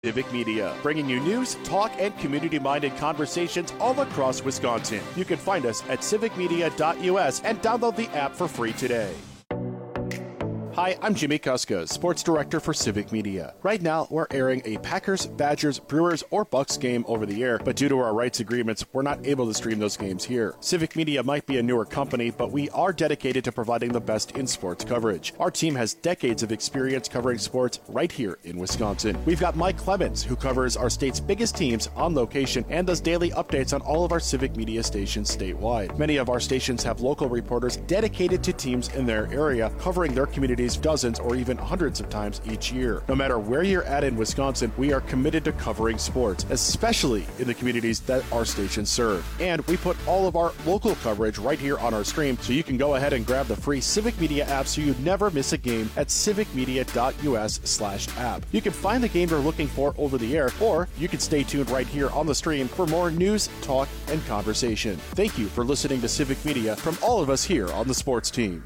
Civic Media, bringing you news, talk, and community-minded conversations all across Wisconsin. You can find us at civicmedia.us and download the app for free today. Hi, I'm Jimmy Kuska, Sports Director for Civic Media. Right now, we're airing a Packers, Badgers, Brewers, or Bucks game over the air, but due to our rights agreements, we're not able to stream those games here. Civic Media might be a newer company, but we are dedicated to providing the best in sports coverage. Our team has decades of experience covering sports right here in Wisconsin. We've got Mike Clemens, who covers our state's biggest teams on location and does daily updates on all of our Civic Media stations statewide. Many of our stations have local reporters dedicated to teams in their area, covering their communities dozens or even hundreds of times each year. No matter where you're at in Wisconsin, we are committed to covering sports, especially in the communities that our stations serve. And we put all of our local coverage right here on our stream, so you can go ahead and grab the free Civic Media app so you never miss a game at civicmedia.us/app. You can find the game you're looking for over the air, or you can stay tuned right here on the stream for more news, talk, and conversation. Thank you for listening to Civic Media from all of us here on the sports team.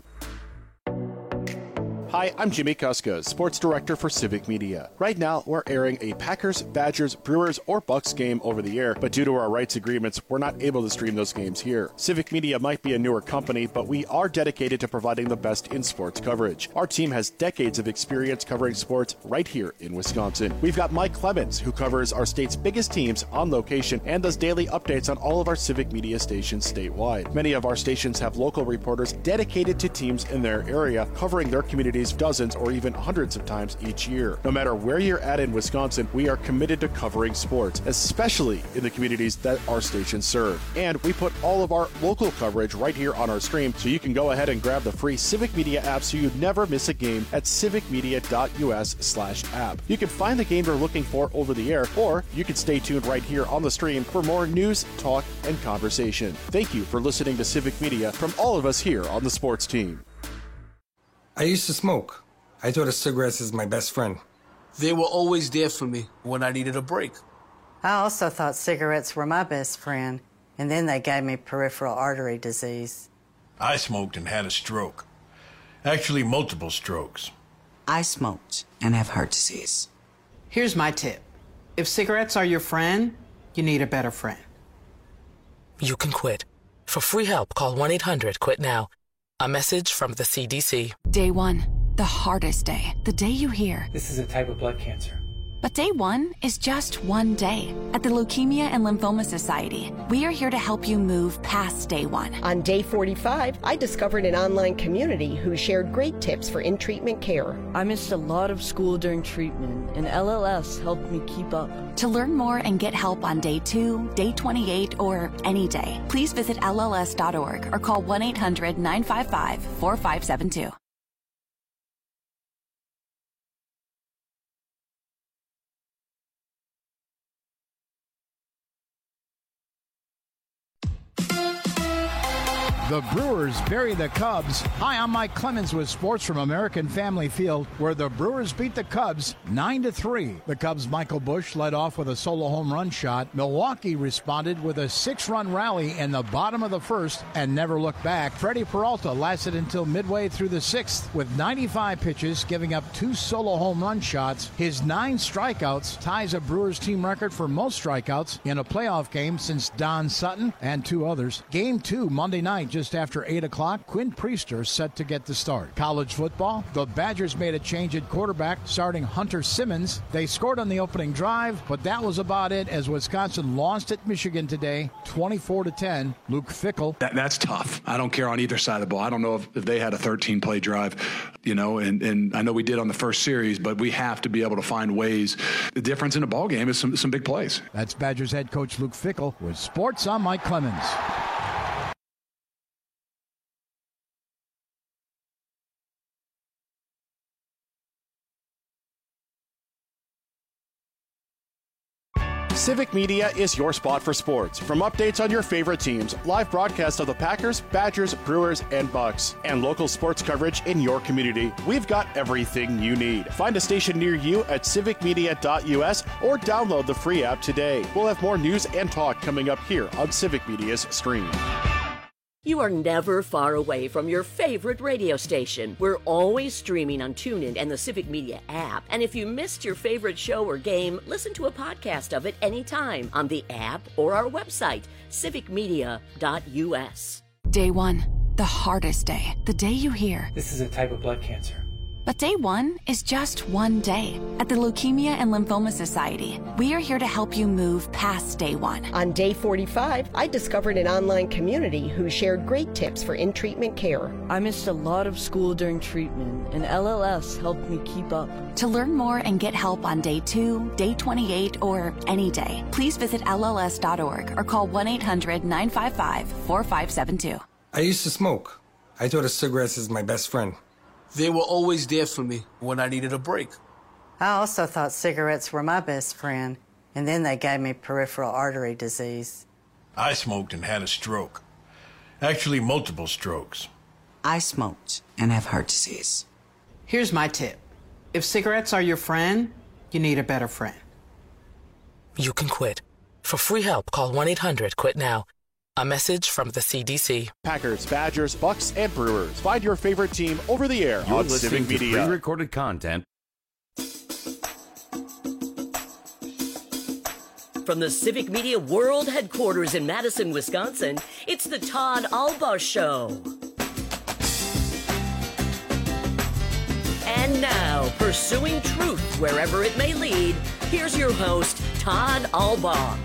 Hi, I'm Jimmy Kuska, Sports Director for Civic Media. Right now, we're airing a Packers, Badgers, Brewers, or Bucks game over the air, but due to our rights agreements, we're not able to stream those games here. Civic Media might be a newer company, but we are dedicated to providing the best in sports coverage. Our team has decades of experience covering sports right here in Wisconsin. We've got Mike Clemens, who covers our state's biggest teams on location and does daily updates on all of our Civic Media stations statewide. Many of our stations have local reporters dedicated to teams in their area, covering their communities dozens or even hundreds of times each year. No matter where you're at in Wisconsin, we are committed to covering sports, especially in the communities that our stations serve. And we put all of our local coverage right here on our stream, so you can go ahead and grab the free Civic Media app so you never miss a game at civicmedia.us/app. You can find the game you're looking for over the air, or you can stay tuned right here on the stream for more news, talk, and conversation. Thank you for listening to Civic Media from all of us here on the sports team. I used to smoke. I thought of cigarettes as my best friend. They were always there for me when I needed a break. I also thought cigarettes were my best friend, and then they gave me peripheral artery disease. I smoked and had a stroke. Actually, multiple strokes. I smoked and have heart disease. Here's my tip. If cigarettes are your friend, you need a better friend. You can quit. For free help, call 1-800-QUIT-NOW. A message from the CDC. Day one, the hardest day. The day you hear, this is a type of blood cancer. But day one is just one day. At the Leukemia and Lymphoma Society, we are here to help you move past day one. On day 45, I discovered an online community who shared great tips for in-treatment care. I missed a lot of school during treatment, and LLS helped me keep up. To learn more and get help on day 2, day 28, or any day, please visit LLS.org or call 1-800-955-4572. The Brewers bury the Cubs. Hi, I'm Mike Clemens with sports from American Family Field, where the Brewers beat the Cubs 9-3. The Cubs' Michael Busch led off with a solo home run shot. Milwaukee responded with a 6-run rally in the bottom of the first and never looked back. Freddie Peralta lasted until midway through the sixth with 95 pitches, giving up 2 solo home run shots. His 9 strikeouts ties a Brewers team record for most strikeouts in a playoff game since Don Sutton and 2 others. Game 2 Monday night, just after 8 o'clock, Quinn Priester set to get the start. College football, the Badgers made a change at quarterback, starting Hunter Simmons. They scored on the opening drive, but that was about it as Wisconsin lost at Michigan today, 24-10. Luke Fickell. That's tough. I don't care on either side of the ball. I don't know if they had a 13-play drive, and I know we did on the first series, but we have to be able to find ways. The difference in a ball game is some big plays. That's Badgers head coach Luke Fickell with sports. I'm Mike Clemens. Civic Media is your spot for sports. From updates on your favorite teams, live broadcasts of the Packers, Badgers, Brewers, and Bucks, and local sports coverage in your community, we've got everything you need. Find a station near you at civicmedia.us or download the free app today. We'll have more news and talk coming up here on Civic Media's stream. You are never far away from your favorite radio station. We're always streaming on TuneIn and the Civic Media app. And if you missed your favorite show or game, listen to a podcast of it anytime on the app or our website, civicmedia.us. Day one, the hardest day. The day you hear, "This is a type of blood cancer." But day one is just one day. At the Leukemia and Lymphoma Society, we are here to help you move past day one. On day 45, I discovered an online community who shared great tips for in-treatment care. I missed a lot of school during treatment, and LLS helped me keep up. To learn more and get help on day 2, day 28, or any day, please visit LLS.org or call 1-800-955-4572. I used to smoke. I thought of cigarettes as my best friend. They were always there for me when I needed a break. I also thought cigarettes were my best friend, and then they gave me peripheral artery disease. I smoked and had a stroke. Actually, multiple strokes. I smoked and have heart disease. Here's my tip. If cigarettes are your friend, you need a better friend. You can quit. For free help, call 1-800-QUIT-NOW. A message from the CDC. Packers, Badgers, Bucks, and Brewers. Find your favorite team over the air You're on listening Civic to Media. pre-recorded content. From the Civic Media World Headquarters in Madison, Wisconsin, it's the Todd Alba Show. And now, pursuing truth wherever it may lead, here's your host, Todd Alba.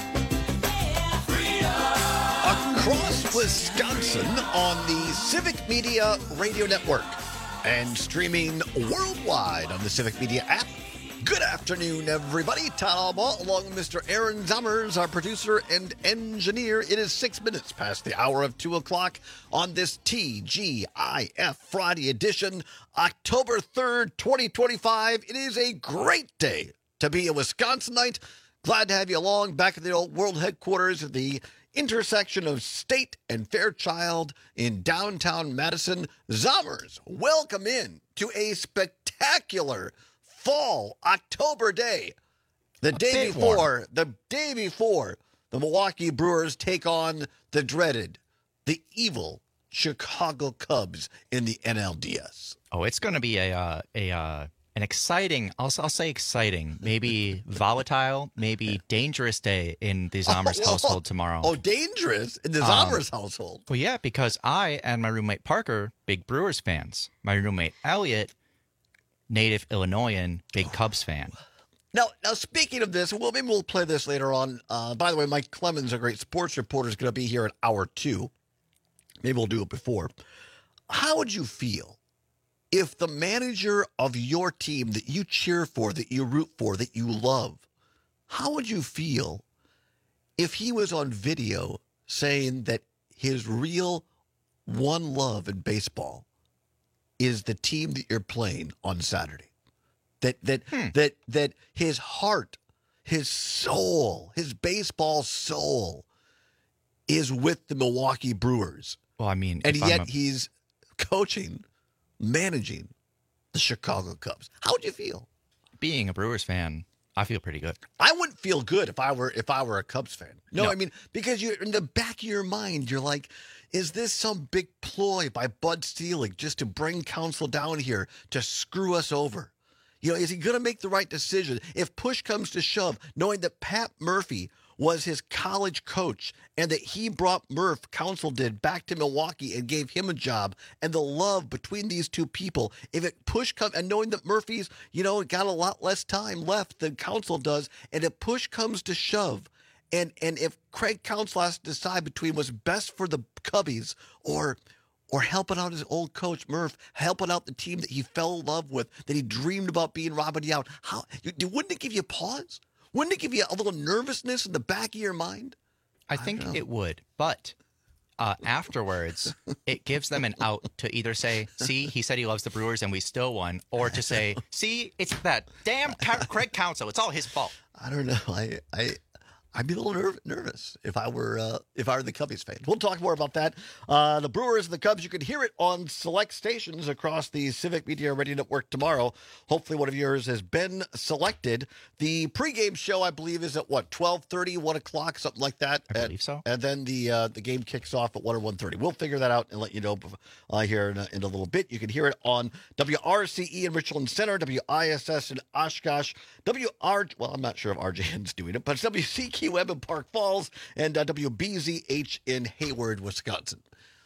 Across Wisconsin on the Civic Media Radio Network and streaming worldwide on the Civic Media app. Good afternoon, everybody. Todd Alba along with Mr. Aaron Zummers, our producer and engineer. It is 6 minutes past the hour of 2 o'clock on this TGIF Friday edition, October 3rd, 2025. It is a great day to be a Wisconsinite. Glad to have you along back at the old world headquarters at the intersection of State and Fairchild in downtown Madison. Zummers, welcome in to a spectacular fall October day. The day before the Milwaukee Brewers take on the dreaded, the evil Chicago Cubs in the NLDS. Oh, it's going to be an exciting, I'll say exciting, maybe volatile, maybe dangerous day in the Zommers household tomorrow. Oh, dangerous in the Zommers household. Well, yeah, because I and my roommate Parker, big Brewers fans. My roommate Elliot, native Illinoisan, big Cubs fan. Now, speaking of this, maybe we'll play this later on. By the way, Mike Clemens, a great sports reporter, is going to be here at hour 2. Maybe we'll do it before. How would you feel if the manager of your team that you cheer for, that you root for, that you love, how would you feel if he was on video saying that his real one love in baseball is the team that you're playing on Saturday? That his heart, his soul, his baseball soul is with the Milwaukee Brewers. Well, I mean, and yet he's coaching, managing the Chicago Cubs. How would you feel? Being a Brewers fan, I feel pretty good. I wouldn't feel good if I were a Cubs fan. No, I mean, because you're in the back of your mind, you're like, is this some big ploy by Bud Selig just to bring Counsell down here to screw us over? You know, is he going to make the right decision? If push comes to shove, knowing that Pat Murphy was his college coach and that he brought Counsell did, back to Milwaukee and gave him a job, and the love between these two people, if it push comes, and knowing that Murphy's, got a lot less time left than Counsell does, and if push comes to shove, and if Craig Counsell has to decide between what's best for the Cubbies or helping out his old coach Murph, helping out the team that he fell in love with, that he dreamed about being Robert Yount, wouldn't it give you pause? Wouldn't it give you a little nervousness in the back of your mind? I think it would, but afterwards, it gives them an out to either say, see, he said he loves the Brewers and we still won, or to say, see, it's that damn Craig Counsell. It's all his fault. I don't know. I'd be a little nervous if I were the Cubbies fan. We'll talk more about that. The Brewers and the Cubs, you can hear it on select stations across the Civic Media Radio Network tomorrow. Hopefully one of yours has been selected. The pregame show, I believe, is at 12:30, 1 o'clock, something like that. I believe so. And then the game kicks off at 1 or 1:30. We'll figure that out and let you know here in a little bit. You can hear it on WRCE in Richland Center, WISS in Oshkosh, I'm not sure if RJN's doing it, but it's WCQM in Park Falls, and WBZH in Hayward, Wisconsin.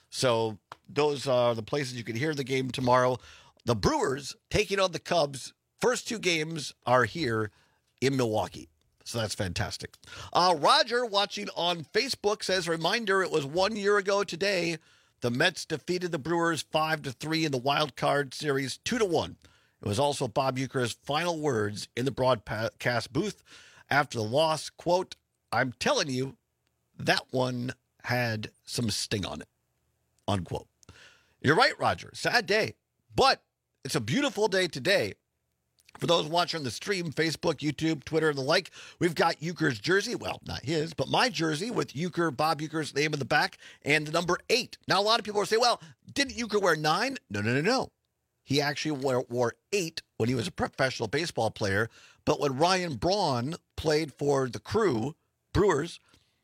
So those are the places you can hear the game tomorrow. The Brewers taking on the Cubs. First two games are here in Milwaukee. So that's fantastic. Roger, watching on Facebook, says, reminder, it was 1 year ago today. The Mets defeated the Brewers 5-3 in the wild card series, 2-1. It was also Bob Uecker's final words in the broadcast booth after the loss, quote, I'm telling you, that one had some sting on it, unquote. You're right, Roger. Sad day, but it's a beautiful day today. For those watching the stream, Facebook, YouTube, Twitter, and the like, we've got Uecker's jersey. Well, not his, but my jersey with Bob Uecker's name in the back and the number 8. Now, a lot of people are saying, well, didn't Uecker wear 9? No. He actually wore 8 when he was a professional baseball player. But when Ryan Braun played for the Crew, Brewers,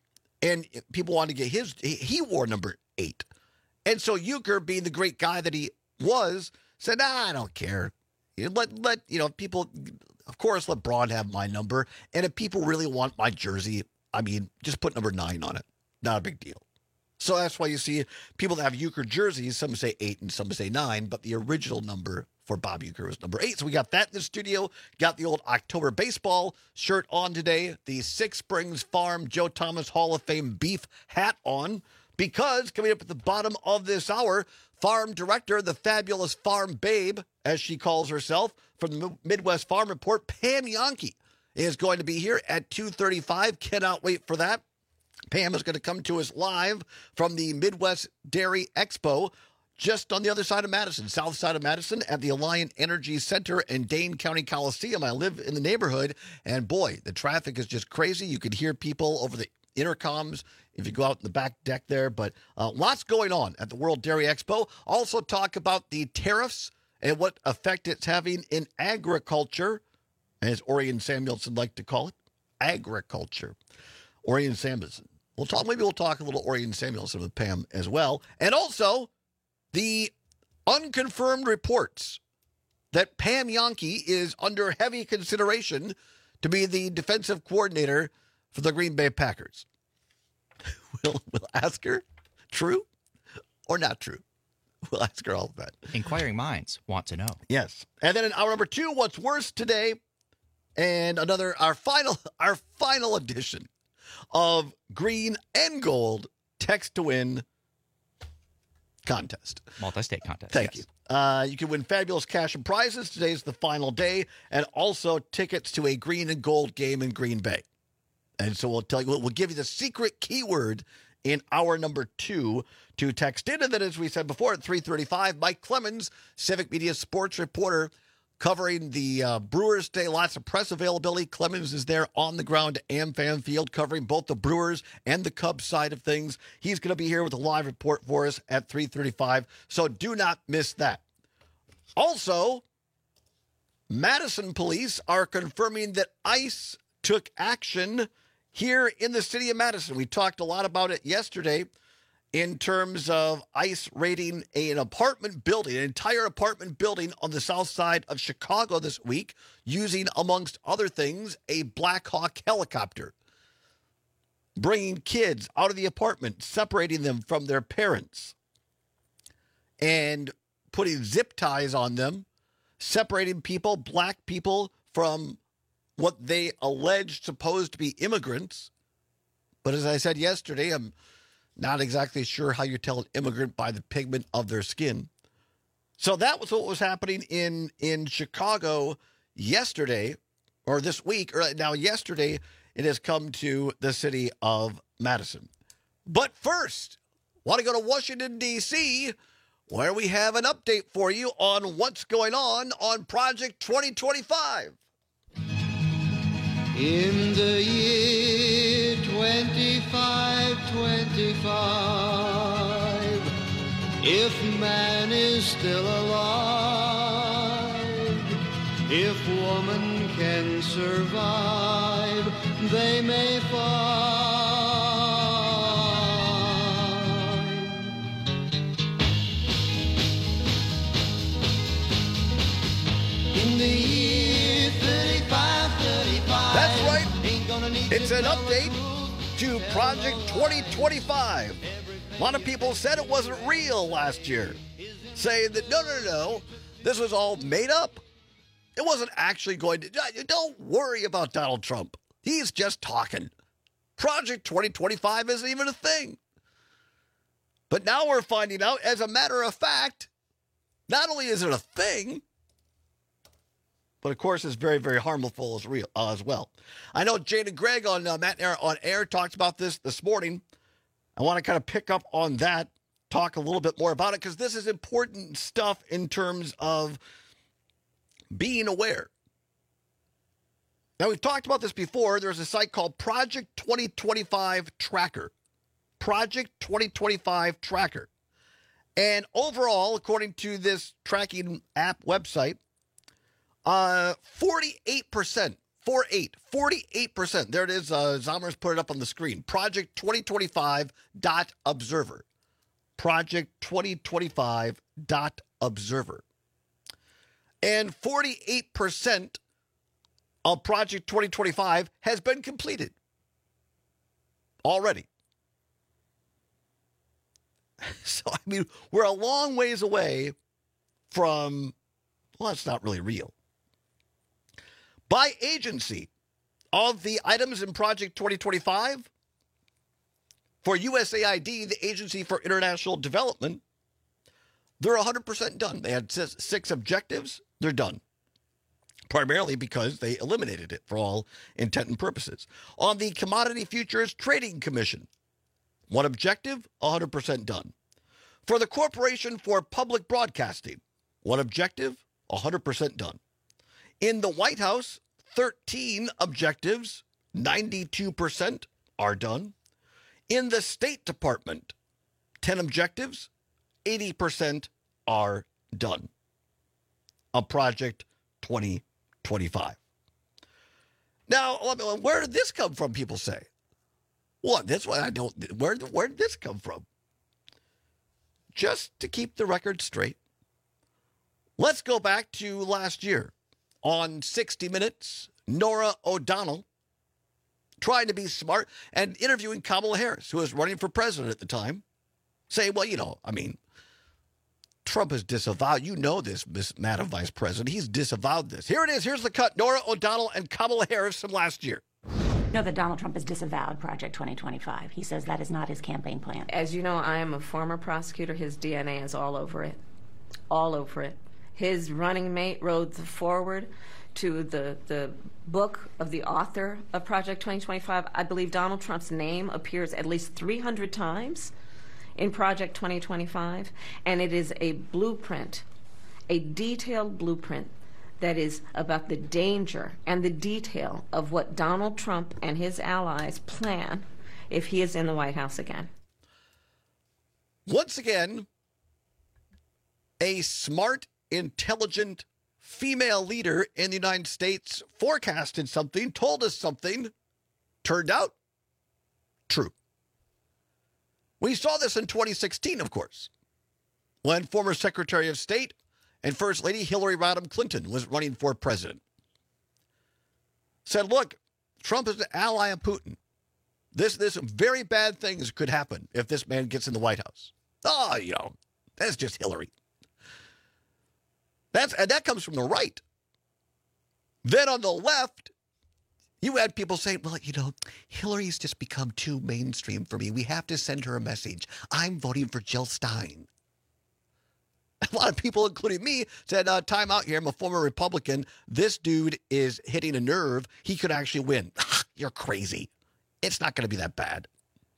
and people wanted to get he wore number 8. And so Uecker, being the great guy that he was, said, I don't care. Let people, of course, let Braun have my number. And if people really want my jersey, just put number 9 on it. Not a big deal. So that's why you see people that have Uecker jerseys, some say 8 and some say 9, but the original number for Bob Uecker was number 8. So we got that in the studio. Got the old October baseball shirt on today. The Six Springs Farm Joe Thomas Hall of Fame beef hat on. Because coming up at the bottom of this hour, farm director, the fabulous farm babe, as she calls herself, from the Midwest Farm Report, Pam Jahnke, is going to be here at 2:35. Cannot wait for that. Pam is going to come to us live from the Midwest Dairy Expo just on the other side of Madison, south side of Madison, at the Alliant Energy Center in Dane County Coliseum. I live in the neighborhood, and boy, the traffic is just crazy. You could hear people over the intercoms if you go out in the back deck there, but lots going on at the World Dairy Expo. Also talk about the tariffs and what effect it's having in agriculture, as Orion Samuelson liked to call it, agriculture. Orion Samuelson. Maybe we'll talk a little Orion Samuelson with Pam as well. And also the unconfirmed reports that Pam Jahnke is under heavy consideration to be the defensive coordinator for the Green Bay Packers. We'll ask her, true or not true? We'll ask her all of that. Inquiring minds want to know. Yes. And then in hour number 2, what's worse today, and our final edition of Green and Gold Text to Win contest. Multi-state contest. Thank you. You can win fabulous cash and prizes. Today's the final day, and also tickets to a Green and Gold game in Green Bay. And so we'll give you the secret keyword in hour number 2 to text in. And then, as we said before, at 3:35, Mike Clemens, Civic Media sports reporter, covering the Brewers today. Lots of press availability. Clemens is there on the ground at AmFam Field covering both the Brewers and the Cubs side of things. He's going to be here with a live report for us at 3:35, so do not miss that. Also, Madison police are confirming that ICE took action here in the city of Madison. We talked a lot about it yesterday in terms of ICE raiding an apartment building, an entire apartment building on the south side of Chicago this week, using, amongst other things, a Black Hawk helicopter, bringing kids out of the apartment, separating them from their parents, and putting zip ties on them, separating people, black people, from what they alleged supposed to be immigrants. But as I said yesterday, I'm not exactly sure how you tell an immigrant by the pigment of their skin. So that was what was happening in Chicago yesterday, or this week. Or now yesterday, it has come to the city of Madison. But first, want to go to Washington, D.C., where we have an update for you on what's going on Project 2025. In the year 55, if man is still alive, if woman can survive, they may find. In the year 35, that's right. It's an update to Project 2025. A lot of people said it wasn't real last year, saying that no, this was all made up. It wasn't actually going to. Don't worry about Donald Trump. He's just talking. Project 2025 isn't even a thing. But now we're finding out, as a matter of fact, not only is it a thing, but of course it's very, very harmful as well. I know Jane and Greg on Matt on Air talked about this morning. I want to kind of pick up on that, talk a little bit more about it, because this is important stuff in terms of being aware. Now, we've talked about this before. There's a site called Project 2025 Tracker. Project 2025 Tracker. And overall, according to this tracking app website, 48%, 48%. There it is. Zomer's put it up on the screen. Project 2025.observer. Project 2025.observer. And 48% of Project 2025 has been completed already. So, I mean, we're a long ways away from, well, it's not really real. By agency, of the items in Project 2025, for USAID, the Agency for International Development, they're 100% done. They had 6 objectives. They're done. Primarily because they eliminated it for all intent and purposes. On the Commodity Futures Trading Commission, 1 objective, 100% done. For the Corporation for Public Broadcasting, 1 objective, 100% done. In the White House, 13 objectives, 92% are done. In the State Department, 10 objectives, 80% are done. A Project 2025. Now, where did this come from, people say? Well, that's why I don't. Where did this come from? Just to keep the record straight, let's go back to last year. On 60 Minutes, Norah O'Donnell, trying to be smart and interviewing Kamala Harris, who was running for president at the time, saying, well, Trump has disavowed. You know this, Madam Vice President. He's disavowed this. Here it is. Here's the cut. Norah O'Donnell and Kamala Harris from last year. No, that Donald Trump has disavowed Project 2025. He says that is not his campaign plan. As you know, I am a former prosecutor. His DNA is all over it. All over it. His running mate wrote the foreword to the book of the author of Project 2025. I believe Donald Trump's name appears at least 300 times in Project 2025, and it is a blueprint, a detailed blueprint that is about the danger and the detail of what Donald Trump and his allies plan if he is in the White House again. Once again, a smart, intelligent female leader in the United States forecasted something, told us something, turned out true. We saw this in 2016, of course, when former Secretary of State and First Lady Hillary Rodham Clinton was running for president. Said, look, Trump is an ally of Putin. This very bad things could happen if this man gets in the White House. Oh, that's just Hillary. That comes from the right. Then on the left, you had people saying, well, Hillary's just become too mainstream for me. We have to send her a message. I'm voting for Jill Stein. A lot of people, including me, said, time out here. I'm a former Republican. This dude is hitting a nerve. He could actually win. You're crazy. It's not going to be that bad.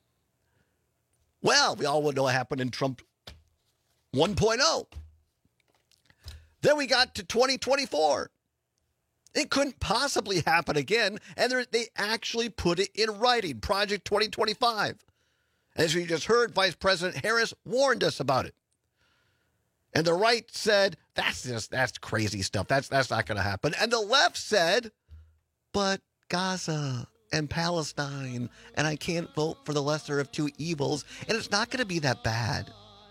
Well, we all know what happened in Trump 1.0. Then we got to 2024. It couldn't possibly happen again. And they actually put it in writing, Project 2025. As we just heard, Vice President Harris warned us about it. And the right said, that's crazy stuff. That's not going to happen. And the left said, but Gaza and Palestine, and I can't vote for the lesser of two evils, and it's not going to be that bad.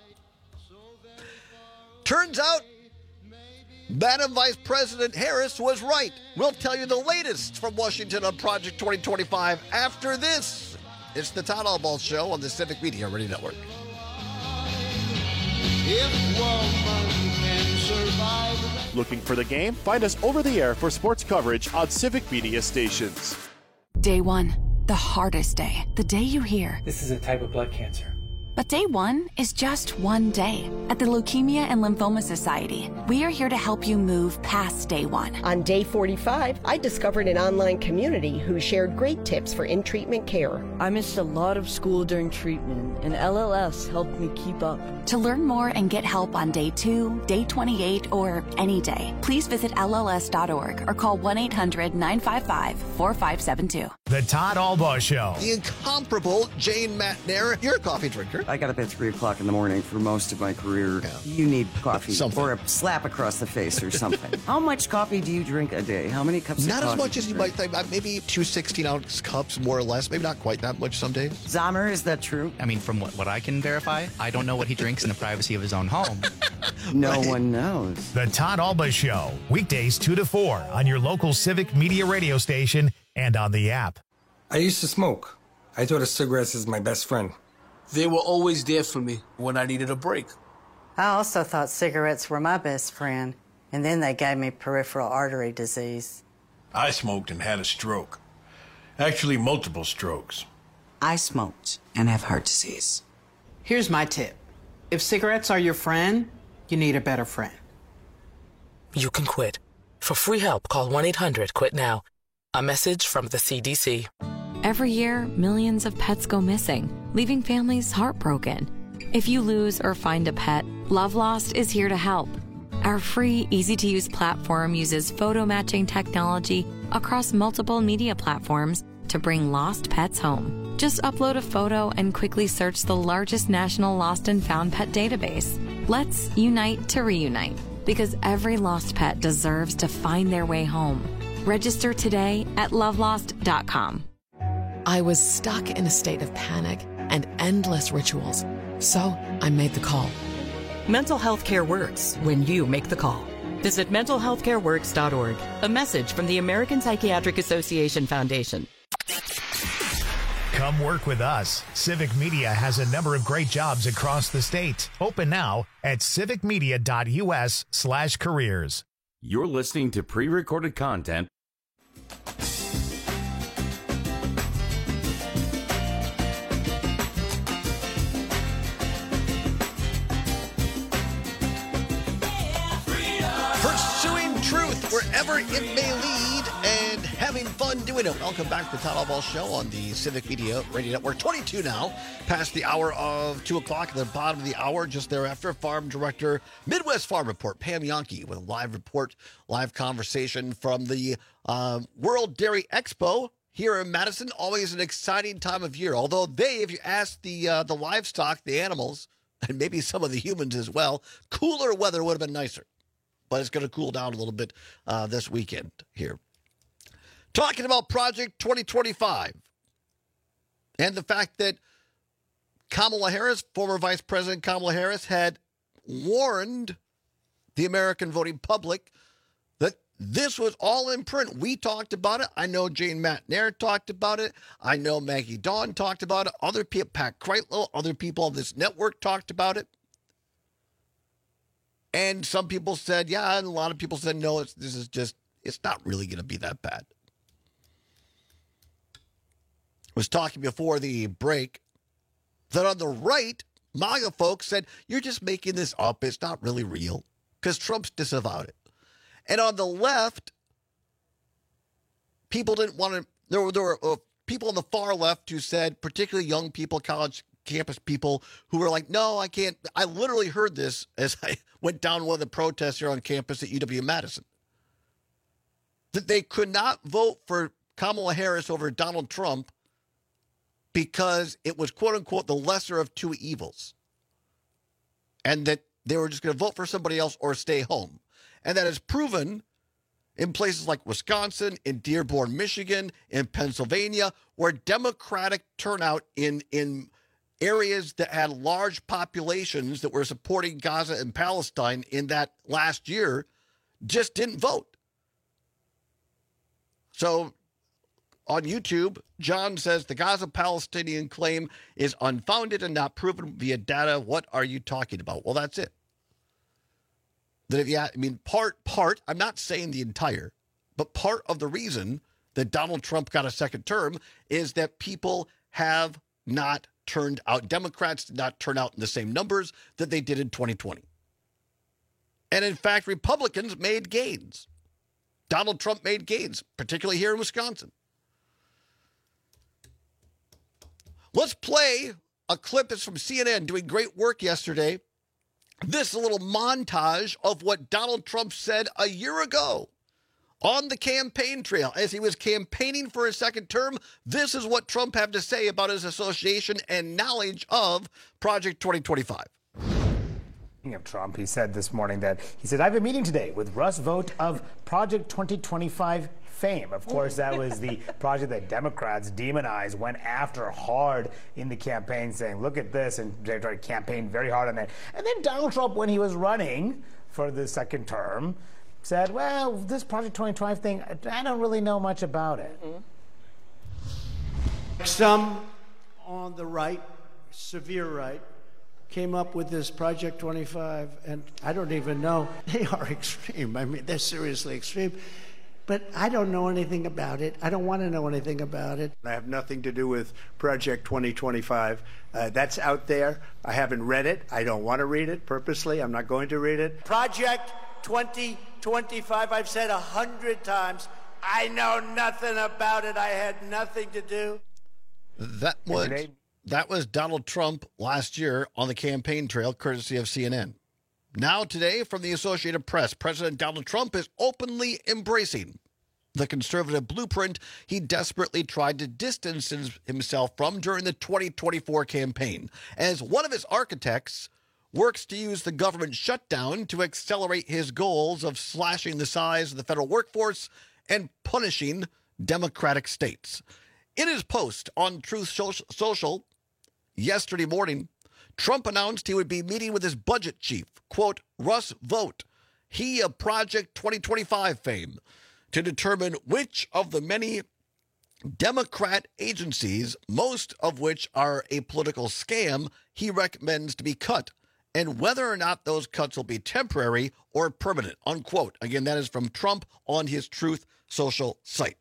Turns out, Madam Vice President Harris was right. We'll tell you the latest from Washington on Project 2025 after this. It's the Todd Albaugh Show on the Civic Media Radio Network. If woman can survive. Looking for the game? Find us over the air for sports coverage on Civic Media stations. Day one, the hardest day. The day you hear, this is a type of blood cancer. But day one is just one day. At the Leukemia and Lymphoma Society, we are here to help you move past day one. On day 45, I discovered an online community who shared great tips for in-treatment care. I missed a lot of school during treatment, and LLS helped me keep up. To learn more and get help on day 2, day 28, or any day, please visit LLS.org or call 1-800-955-4572. The Todd Albaugh Show. The incomparable Jane Matnair. You're a coffee drinker. I got up at 3 o'clock in the morning for most of my career. Yeah. You need coffee or a slap across the face or something. How much coffee do you drink a day? How many cups of coffee? Not as much as you might think. Maybe 2 16-ounce cups, more or less. Maybe not quite that much some days. Zamer, is that true? I mean, from what I can verify, I don't know what he drinks in the privacy of his own home. No one knows. The Todd Albaugh Show, weekdays 2 to 4 on your local Civic Media radio station and on the app. I used to smoke. I thought of cigarettes as my best friend. They were always there for me when I needed a break. I also thought cigarettes were my best friend, and then they gave me peripheral artery disease. I smoked and had a stroke. Actually, multiple strokes. I smoked and have heart disease. Here's my tip. If cigarettes are your friend, you need a better friend. You can quit. For free help, call 1-800-QUIT-NOW. A message from the CDC. Every year, millions of pets go missing, leaving families heartbroken. If you lose or find a pet, Love Lost is here to help. Our free, easy-to-use platform uses photo matching technology across multiple media platforms to bring lost pets home. Just upload a photo and quickly search the largest national lost and found pet database. Let's unite to reunite, because every lost pet deserves to find their way home. Register today at lovelost.com. I was stuck in a state of panic and endless rituals, so I made the call. Mental health care works when you make the call. Visit mentalhealthcareworks.org. A message from the American Psychiatric Association Foundation. Come work with us. Civic Media has a number of great jobs across the state. Open now at civicmedia.us/careers. You're listening to pre-recorded content. Pursuing truth wherever it may lead and having fun doing it. Welcome back to the Todd Albaugh Show on the Civic Media Radio Network. 22 now, past the hour of 2 o'clock. At the bottom of the hour, just thereafter, Farm Director, Midwest Farm Report, Pam Yankee, with a live report, live conversation from the World Dairy Expo here in Madison. Always an exciting time of year. Although if you ask the livestock, the animals, and maybe some of the humans as well, cooler weather would have been nicer. But it's going to cool down a little bit this weekend here. Talking about Project 2025 and the fact that Kamala Harris, former Vice President Kamala Harris, had warned the American voting public that this was all in print. We talked about it. I know Jane Matnair talked about it. I know Maggie Dawn talked about it. Other people, Pat Kreitlow, other people on this network talked about it. And some people said, yeah, and a lot of people said, no, it's not really going to be that bad. I was talking before the break that on the right, MAGA folks said, you're just making this up. It's not really real because Trump's disavowed it. And on the left, people didn't want to, there were people on the far left who said, particularly young people, college campus people who were like, no, I can't. I literally heard this as I went down one of the protests here on campus at UW-Madison. That they could not vote for Kamala Harris over Donald Trump because it was, quote unquote, the lesser of two evils. And that they were just going to vote for somebody else or stay home. And that is proven in places like Wisconsin, in Dearborn, Michigan, in Pennsylvania, where Democratic turnout in areas that had large populations that were supporting Gaza and Palestine in that last year just didn't vote. So on YouTube, John says the Gaza-Palestinian claim is unfounded and not proven via data. What are you talking about? Well, that's it. That if you, I mean, part, I'm not saying the entire, but part of the reason that Donald Trump got a second term is that people have not turned out. Democrats did not turn out in the same numbers that they did in 2020. And in fact, Republicans made gains. Donald Trump made gains, particularly here in Wisconsin. Let's play a clip that's from CNN doing great work yesterday. This is a little montage of what Donald Trump said a year ago on the campaign trail as he was campaigning for his second term. This is what Trump had to say about his association and knowledge of Project 2025. Speaking of Trump, he said this morning that I have a meeting today with Russ Vought of Project 2025 fame. Of course, that was the project that Democrats demonized, went after hard in the campaign, saying, look at this, and they tried to campaign very hard on that. And then Donald Trump, when he was running for the second term, said, well, this Project 2025 thing, I don't really know much about it. Some on the right, severe right, came up with this Project 25, and I don't even know. They are extreme. I mean, they're seriously extreme. But I don't know anything about it. I don't want to know anything about it. I have nothing to do with Project 2025. That's out there. I haven't read it. I don't want to read it purposely. I'm not going to read it. Project 2025, I've said 100 times, I know nothing about it. I had nothing to do. That was Donald Trump last year on the campaign trail, courtesy of CNN. Now today, from the Associated Press, President Donald Trump is openly embracing the conservative blueprint he desperately tried to distance himself from during the 2024 campaign. As one of his architects works to use the government shutdown to accelerate his goals of slashing the size of the federal workforce and punishing Democratic states. In his post on Truth Social yesterday morning, Trump announced he would be meeting with his budget chief, quote, Russ Vought, he of Project 2025 fame, to determine which of the many Democrat agencies, most of which are a political scam, he recommends to be cut, and whether or not those cuts will be temporary or permanent, unquote. Again, that is from Trump on his Truth Social site.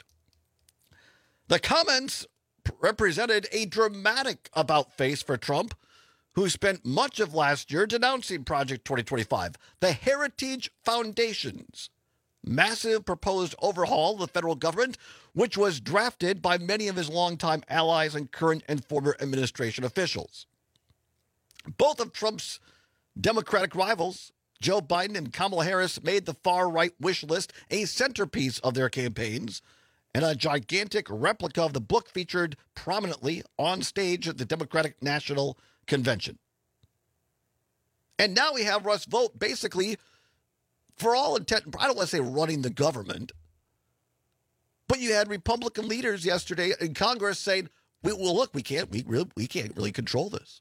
The comments represented a dramatic about-face for Trump, who spent much of last year denouncing Project 2025, the Heritage Foundation's massive proposed overhaul of the federal government, which was drafted by many of his longtime allies and current and former administration officials. Both of Trump's Democratic rivals, Joe Biden and Kamala Harris, made the far-right wish list a centerpiece of their campaigns, and a gigantic replica of the book featured prominently on stage at the Democratic National Convention. And now we have Russ Vought basically, for all intent, I don't want to say running the government, but you had Republican leaders yesterday in Congress saying, well, we can't really control this.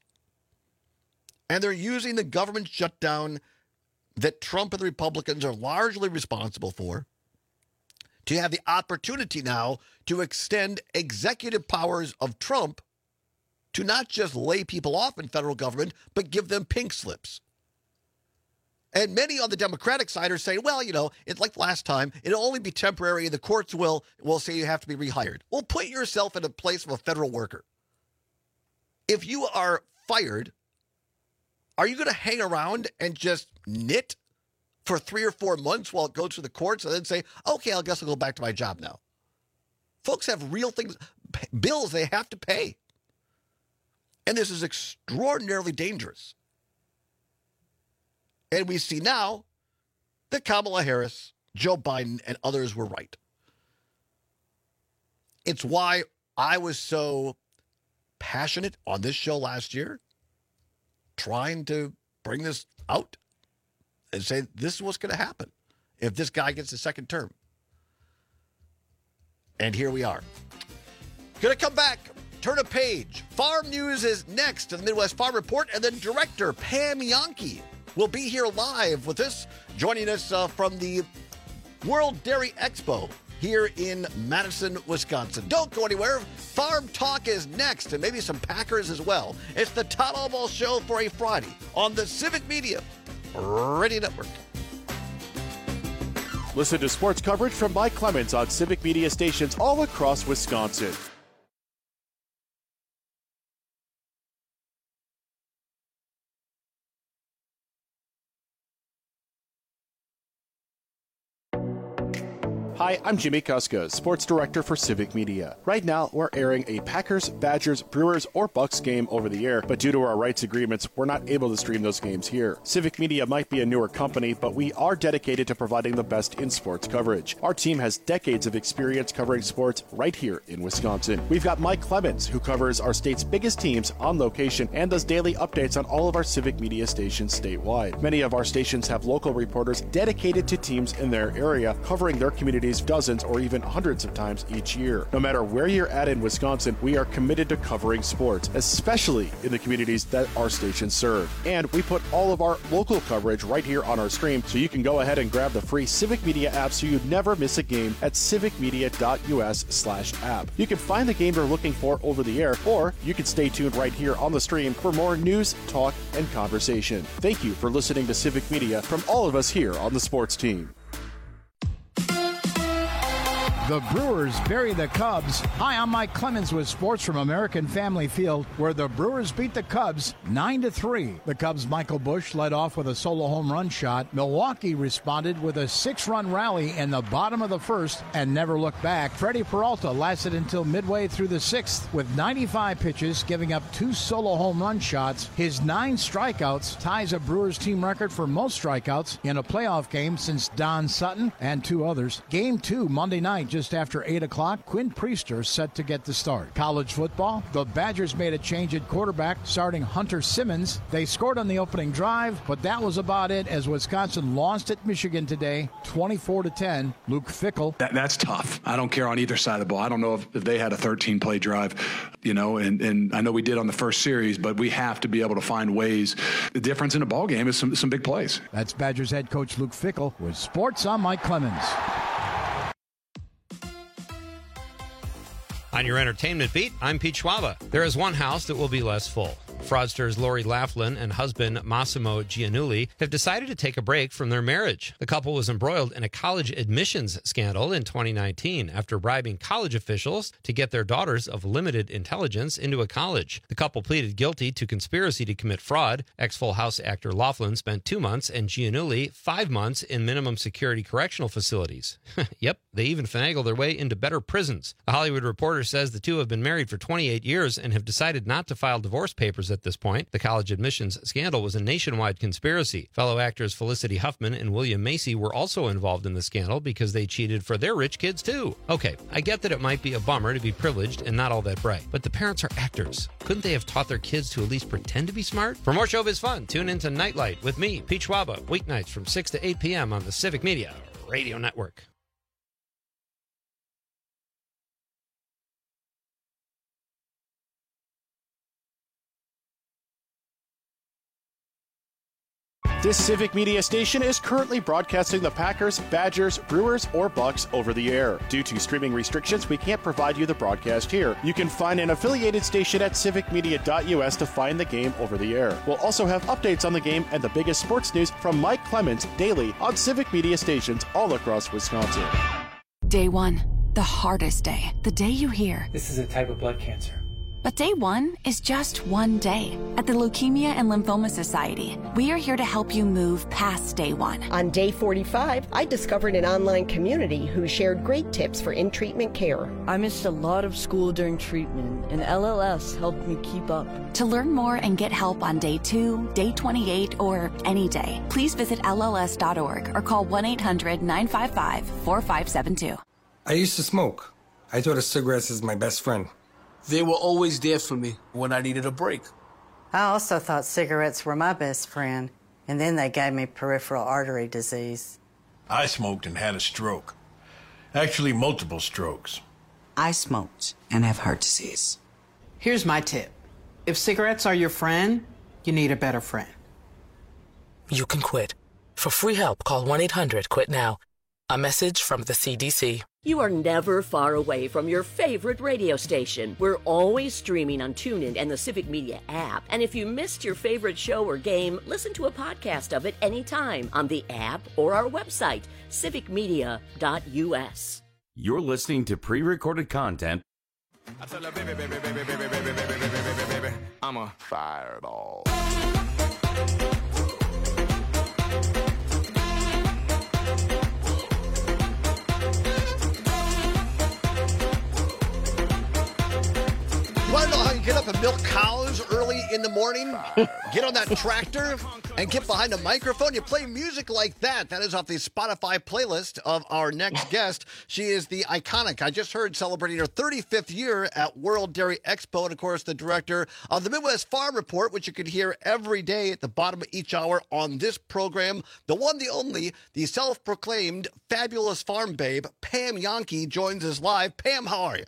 And they're using the government shutdown that Trump and the Republicans are largely responsible for to have the opportunity now to extend executive powers of Trump to not just lay people off in federal government, but give them pink slips. And many on the Democratic side are saying, well, it's like last time, it'll only be temporary, and the courts will say you have to be rehired. Well, put yourself in the place of a federal worker. If you are fired, are you going to hang around and just knit for 3 or 4 months while it goes through the courts and then say, okay, I guess I'll go back to my job now? Folks have real things, bills they have to pay. And this is extraordinarily dangerous. And we see now that Kamala Harris, Joe Biden, and others were right. It's why I was so passionate on this show last year, trying to bring this out and say this is what's going to happen if this guy gets a second term. And here we are. Going to come back, turn a page. Farm news is next to the Midwest Farm Report, and then director Pam Jahnke will be here live with us, joining us from the World Dairy Expo here in Madison, Wisconsin. Don't go anywhere. Farm Talk is next, and maybe some Packers as well. It's the Todd Albaugh Show for a Friday on the Civic Media Radio Network. Listen to sports coverage from Mike Clemens on Civic Media stations all across Wisconsin. Hi, I'm Jimmy Kuska, sports director for Civic Media. Right now, we're airing a Packers, Badgers, Brewers, or Bucks game over the air, but due to our rights agreements, we're not able to stream those games here. Civic Media might be a newer company, but we are dedicated to providing the best in sports coverage. Our team has decades of experience covering sports right here in Wisconsin. We've got Mike Clemens, who covers our state's biggest teams on location and does daily updates on all of our Civic Media stations statewide. Many of our stations have local reporters dedicated to teams in their area, covering their communities dozens or even hundreds of times each year. No matter where you're at in Wisconsin, we are committed to covering sports, especially in the communities that our stations serve. And we put all of our local coverage right here on our stream, so you can go ahead and grab the free Civic Media app so you never miss a game at civicmedia.us/app. You can find the game you're looking for over the air, or you can stay tuned right here on the stream for more news, talk, and conversation. Thank you for listening to Civic Media from all of us here on the sports team. The Brewers bury the Cubs. Hi, I'm Mike Clemens with sports from American Family Field, where the Brewers beat the Cubs 9-3. The Cubs' Michael Busch led off with a solo home run shot. Milwaukee responded with a 6-run rally in the bottom of the first and never looked back. Freddie Peralta lasted until midway through the sixth with 95 pitches, giving up 2 solo home run shots. His 9 strikeouts ties a Brewers team record for most strikeouts in a playoff game since Don Sutton and 2 others. Game 2 Monday night, just after 8 o'clock, Quinn Priester set to get the start. College football, the Badgers made a change at quarterback, starting Hunter Simmons. They scored on the opening drive, but that was about it as Wisconsin lost at Michigan today, 24-10. Luke Fickell. That's tough. I don't care on either side of the ball. I don't know if they had a 13-play drive, and I know we did on the first series, but we have to be able to find ways. The difference in a ball game is some big plays. That's Badgers head coach Luke Fickell with sports. I'm Mike Clemens. On your entertainment beat, I'm Pete Schwaba. There is one house that will be less full. Fraudsters Lori Laughlin and husband Massimo Giannulli have decided to take a break from their marriage. The couple was embroiled in a college admissions scandal in 2019 after bribing college officials to get their daughters of limited intelligence into a college. The couple pleaded guilty to conspiracy to commit fraud. Ex-Full House actor Laughlin spent 2 months and Giannulli 5 months in minimum security correctional facilities. Yep, they even finagled their way into better prisons. The Hollywood Reporter says the two have been married for 28 years and have decided not to file divorce papers at this point. The college admissions scandal was a nationwide conspiracy. Fellow actors Felicity Huffman and William Macy were also involved in the scandal because they cheated for their rich kids too. Okay, I get that it might be a bummer to be privileged and not all that bright, but the parents are actors. Couldn't they have taught their kids to at least pretend to be smart? For more showbiz fun, tune into Nightlight with me, Pete Schwaba, weeknights from 6 to 8 p.m. on the Civic Media Radio Network. This Civic Media station is currently broadcasting the Packers, Badgers, Brewers, or Bucks over the air. Due to streaming restrictions, we can't provide you the broadcast here. You can find an affiliated station at civicmedia.us to find the game over the air. We'll also have updates on the game and the biggest sports news from Mike Clemens daily on Civic Media stations all across Wisconsin. Day 1, the hardest day. The day you hear, "This is a type of blood cancer." But day 1 is just one day. At the Leukemia and Lymphoma Society, we are here to help you move past day 1. On day 45, I discovered an online community who shared great tips for in-treatment care. I missed a lot of school during treatment, and LLS helped me keep up. To learn more and get help on day 2, day 28, or any day, please visit LLS.org or call 1-800-955-4572. I used to smoke. I thought of cigarettes as my best friend. They were always there for me when I needed a break. I also thought cigarettes were my best friend, and then they gave me peripheral artery disease. I smoked and had a stroke. Actually, multiple strokes. I smoked and have heart disease. Here's my tip. If cigarettes are your friend, you need a better friend. You can quit. For free help, call 1-800-QUIT-NOW. A message from the CDC. You are never far away from your favorite radio station. We're always streaming on TuneIn and the Civic Media app. And if you missed your favorite show or game, listen to a podcast of it anytime on the app or our website, civicmedia.us. You're listening to pre-recorded content. I tell her, baby, I'm a fireball. Want to know how you get up and milk cows early in the morning? Get on that tractor and get behind a microphone. You play music like that. That is off the Spotify playlist of our next guest. She is the iconic, I just heard, celebrating her 35th year at World Dairy Expo, and of course the director of the Midwest Farm Report, which you can hear every day at the bottom of each hour on this program. The one, the only, the self-proclaimed fabulous farm babe, Pam Jahnke, joins us live. Pam, how are you?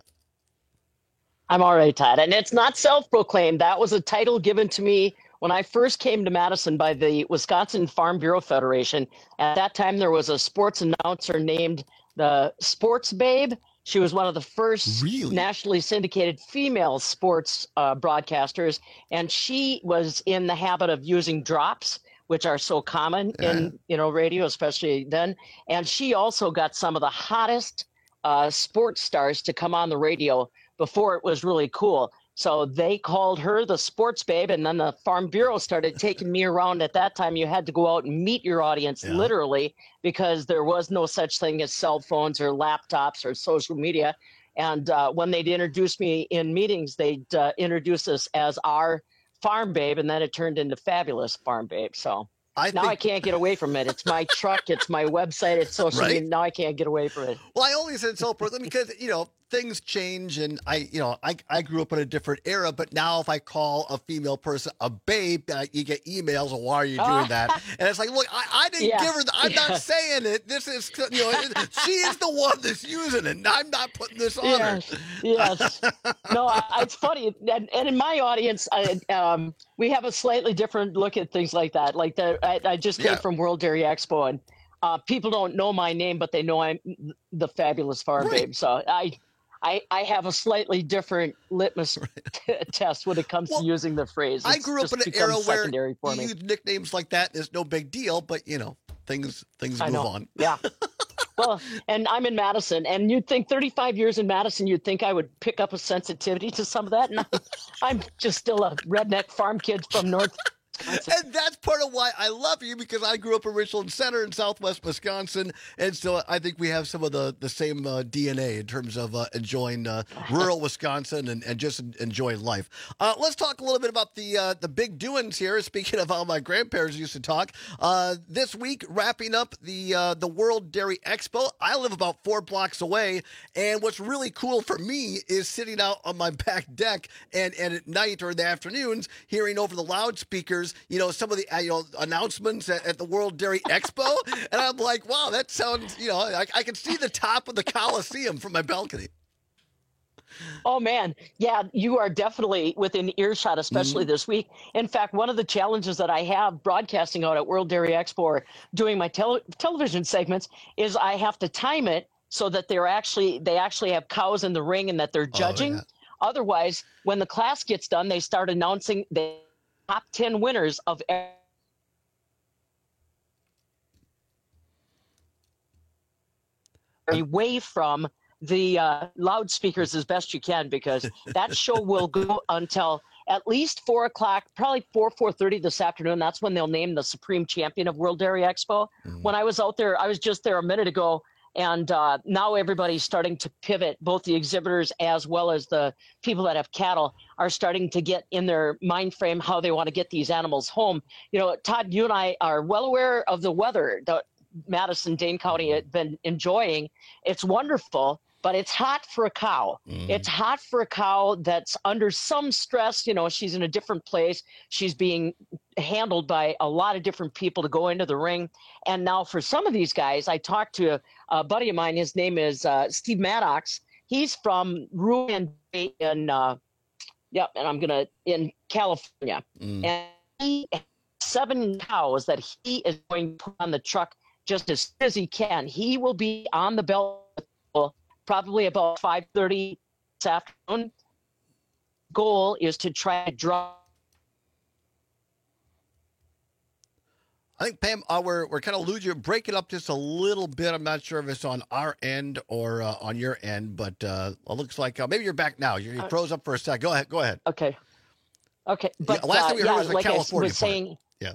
I'm all right, Todd. And it's not self-proclaimed. That was a title given to me when I first came to Madison by the Wisconsin Farm Bureau Federation. At that time, there was a sports announcer named the Sports Babe. She was one of the first nationally syndicated female sports broadcasters. And she was in the habit of using drops, which are so common in radio, especially then. And she also got some of the hottest sports stars to come on the radio before it was really cool. So they called her the Sports Babe, and then the Farm Bureau started taking me around. At that time, you had to go out and meet your audience literally, because there was no such thing as cell phones or laptops or social media. And when they'd introduce me in meetings, they'd introduce us as our Farm Babe, and then it turned into Fabulous Farm Babe. So I can't get away from it. It's my truck, it's my website, it's social media. Now I can't get away from it. Well, I only said self-proclaimed because, things change, and I grew up in a different era, but now if I call a female person a babe, you get emails of, why are you doing that? And it's like, look, I didn't give her I'm not saying it. This is, she is the one that's using it, and I'm not putting this on her. Yes. No, it's funny. And in my audience, we have a slightly different look at things like that. Like I just came from World Dairy Expo, and people don't know my name, but they know I'm the Fabulous Farm Babe. So I have a slightly different litmus test when it comes to using the phrase. I grew up in an era where you use nicknames like that. It's no big deal, but things move on. Yeah. Well, and I'm in Madison, and you'd think 35 years in Madison, you'd think I would pick up a sensitivity to some of that. And I'm just still a redneck farm kid from North. And that's part of why I love you, because I grew up in Richland Center in Southwest Wisconsin, and so I think we have some of the same DNA in terms of enjoying rural Wisconsin and just enjoying life. Let's talk a little bit about the big doings here. Speaking of how my grandparents used to talk, this week wrapping up the World Dairy Expo. I live about 4 blocks away, and what's really cool for me is sitting out on my back deck and at night or in the afternoons hearing over the loudspeakers some of the announcements at the World Dairy Expo. And I'm like, wow, that sounds, I can see the top of the Coliseum from my balcony. Oh, man. Yeah, you are definitely within earshot, especially this week. In fact, one of the challenges that I have broadcasting out at World Dairy Expo or doing my television segments is I have to time it so that they actually have cows in the ring and that they're judging. Otherwise, when the class gets done, they start announcing the top 10 winners of away from the loudspeakers as best you can, because that show will go until at least 4 o'clock, probably 4:30 this afternoon. That's when they'll name the supreme champion of World Dairy Expo. When I was out there, I was just there a minute ago, and now everybody's starting to pivot. Both the exhibitors as well as the people that have cattle are starting to get in their mind frame how they want to get these animals home. Todd, you and I are well aware of the weather that Madison, Dane County had been enjoying. It's wonderful, but it's hot for a cow. It's hot for a cow that's under some stress. You know, she's in a different place. She's being handled by a lot of different people to go into the ring. And now for some of these guys, I talked to a buddy of mine. His name is Steve Maddox. He's from Ruin in in California. And he has 7 cows that he is going to put on the truck just as soon as he can. He will be on the belt probably about 5:30 this afternoon. Goal is to try to draw. I think, Pam, we're kind of losing you. Break it up just a little bit. I'm not sure if it's on our end or on your end, but it looks like maybe you're back now. You froze up for a sec. Go ahead. Okay. But last time we heard was the like California I was saying, yeah.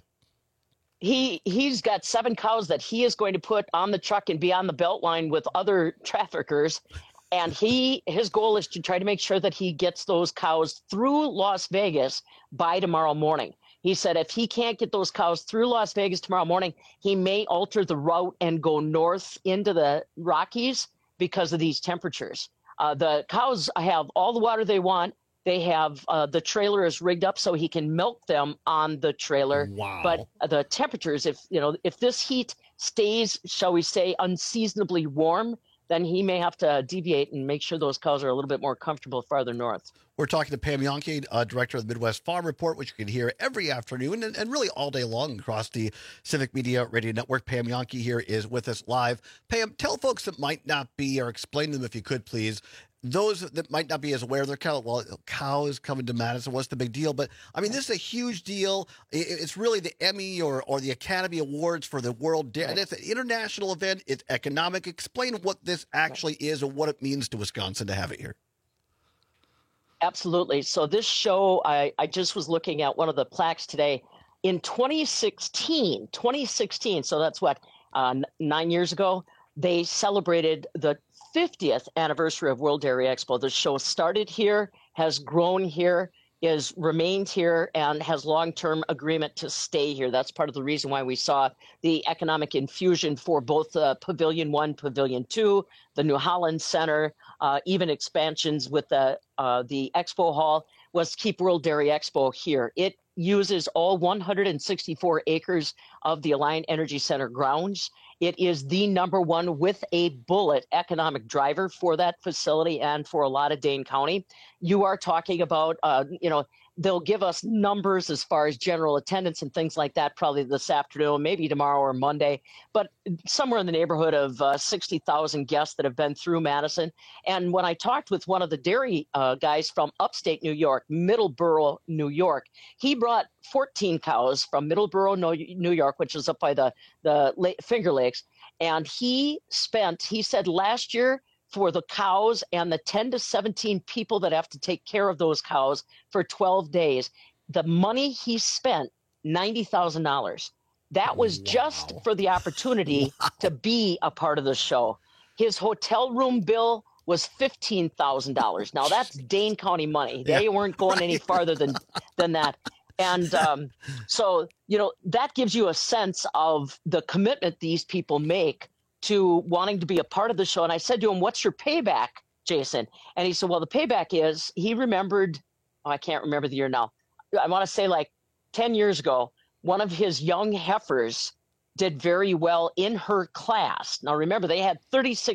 He's got 7 cows that he is going to put on the truck and be on the belt line with other traffickers. And his goal is to try to make sure that he gets those cows through Las Vegas by tomorrow morning. He said if he can't get those cows through Las Vegas tomorrow morning, he may alter the route and go north into the Rockies because of these temperatures. The cows have all the water they want. They have the trailer is rigged up so he can milk them on the trailer. Wow. But the temperatures, if this heat stays, shall we say, unseasonably warm, then he may have to deviate and make sure those cows are a little bit more comfortable farther north. We're talking to Pam Jahnke, director of the Midwest Farm Report, which you can hear every afternoon and really all day long across the Civic Media Radio Network. Pam Jahnke here is with us live. Pam, tell folks that might not be, or explain them if you could, please. Those that might not be as aware, they're kind of, well, cows coming to Madison, what's the big deal? But, I mean, this is a huge deal. It's really the Emmy or the Academy Awards for the World Dairy. Right. It's an international event. It's economic. Explain what this actually is and what it means to Wisconsin to have it here. Absolutely. So this show, I just was looking at one of the plaques today. In 2016, so that's 9 years ago, they celebrated the 50th anniversary of World Dairy Expo. The show started here, has grown here, is remained here, and has long-term agreement to stay here. That's part of the reason why we saw the economic infusion for both Pavilion 1, Pavilion 2, the New Holland Center, even expansions with the Expo Hall, was to keep World Dairy Expo here. It uses all 164 acres of the Alliant Energy Center grounds. It is the #1 with a bullet economic driver for that facility and for a lot of Dane County. You are talking about, they'll give us numbers as far as general attendance and things like that probably this afternoon, maybe tomorrow or Monday, but somewhere in the neighborhood of 60,000 guests that have been through Madison. And when I talked with one of the dairy guys from upstate New York, Middleborough, New York, he brought 14 cows from Middleborough, New York, which is up by the Finger Lakes. And he said last year, for the cows and the 10 to 17 people that have to take care of those cows for 12 days, the money he spent, $90,000. That was just for the opportunity to be a part of the show. His hotel room bill was $15,000. Now that's Dane County money. They weren't going any farther than that. And so, that gives you a sense of the commitment these people make to wanting to be a part of the show. And I said to him, what's your payback, Jason? And he said, well, the payback is, he remembered, I can't remember the year now. I want to say like 10 years ago, one of his young heifers did very well in her class. Now, remember, they had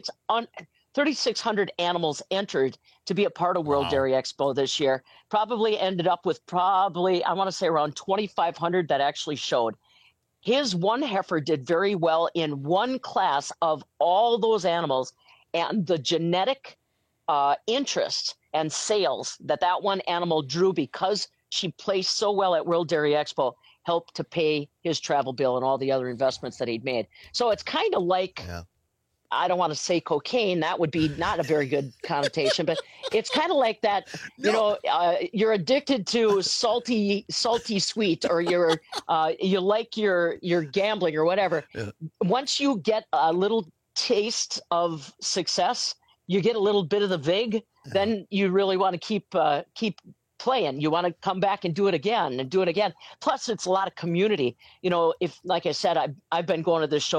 3,600 animals entered to be a part of World Dairy Expo this year. Probably ended up with I want to say around 2,500 that actually showed. His one heifer did very well in one class of all those animals, and the genetic interest and sales that one animal drew because she placed so well at World Dairy Expo helped to pay his travel bill and all the other investments that he'd made. So it's kind of like, I don't want to say cocaine, that would be not a very good connotation, but it's kind of like that, you're addicted to salty sweet, or you like your gambling or whatever. Yeah. Once you get a little taste of success, you get a little bit of the vig, then you really want to keep playing. You want to come back and do it again and do it again. Plus, it's a lot of community. If, like I said, I've been going to this show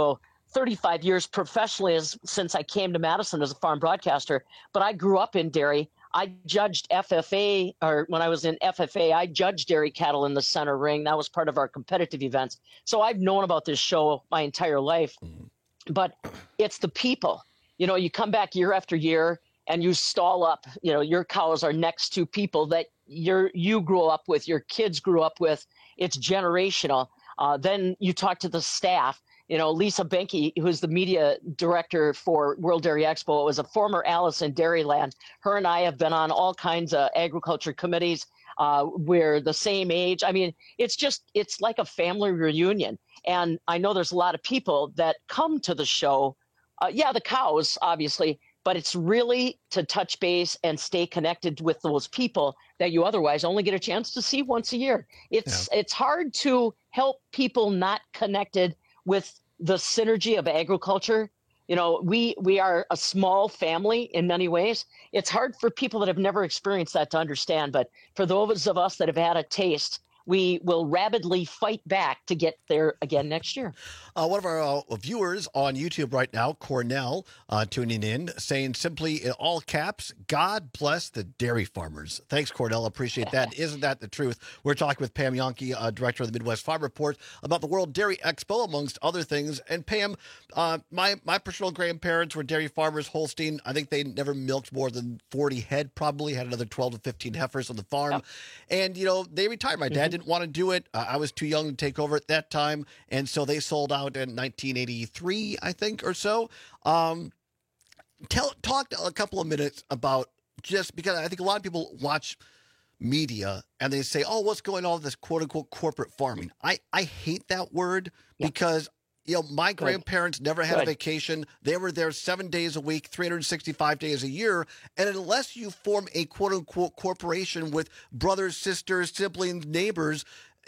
35 years professionally since I came to Madison as a farm broadcaster, but I grew up in dairy. I judged FFA, or when I was in FFA, I judged dairy cattle in the center ring. That was part of our competitive events. So I've known about this show my entire life, but it's the people. You come back year after year and you stall up, your cows are next to people that you grew up with, your kids grew up with. It's generational. Then you talk to the staff. Lisa Benke, who's the media director for World Dairy Expo, was a former Alice in Dairyland. Her and I have been on all kinds of agriculture committees. We're the same age. I mean, it's like a family reunion. And I know there's a lot of people that come to the show. The cows, obviously, but it's really to touch base and stay connected with those people that you otherwise only get a chance to see once a year. It's hard to help people not connected with the synergy of agriculture. We are a small family in many ways. It's hard for people that have never experienced that to understand, but for those of us that have had a taste, we will rabidly fight back to get there again next year. One of our viewers on YouTube right now, Cornell, tuning in, saying simply in all caps, God bless the dairy farmers. Thanks, Cornell. Appreciate that. Isn't that the truth? We're talking with Pam Jahnke, director of the Midwest Farm Report, about the World Dairy Expo, amongst other things. And Pam, my paternal grandparents were dairy farmers, Holstein. I think they never milked more than 40 head, probably had another 12 to 15 heifers on the farm. Yep. And, they retired. My dad didn't want to do it. I was too young to take over at that time. And so they sold out in 1983, I think, or so. Talk a couple of minutes about, just because I think a lot of people watch media and they say, oh, what's going on with this quote unquote corporate farming? I hate that word because my grandparents never had a vacation. They were there 7 days a week, 365 days a year. And unless you form a quote unquote corporation with brothers, sisters, siblings, neighbors,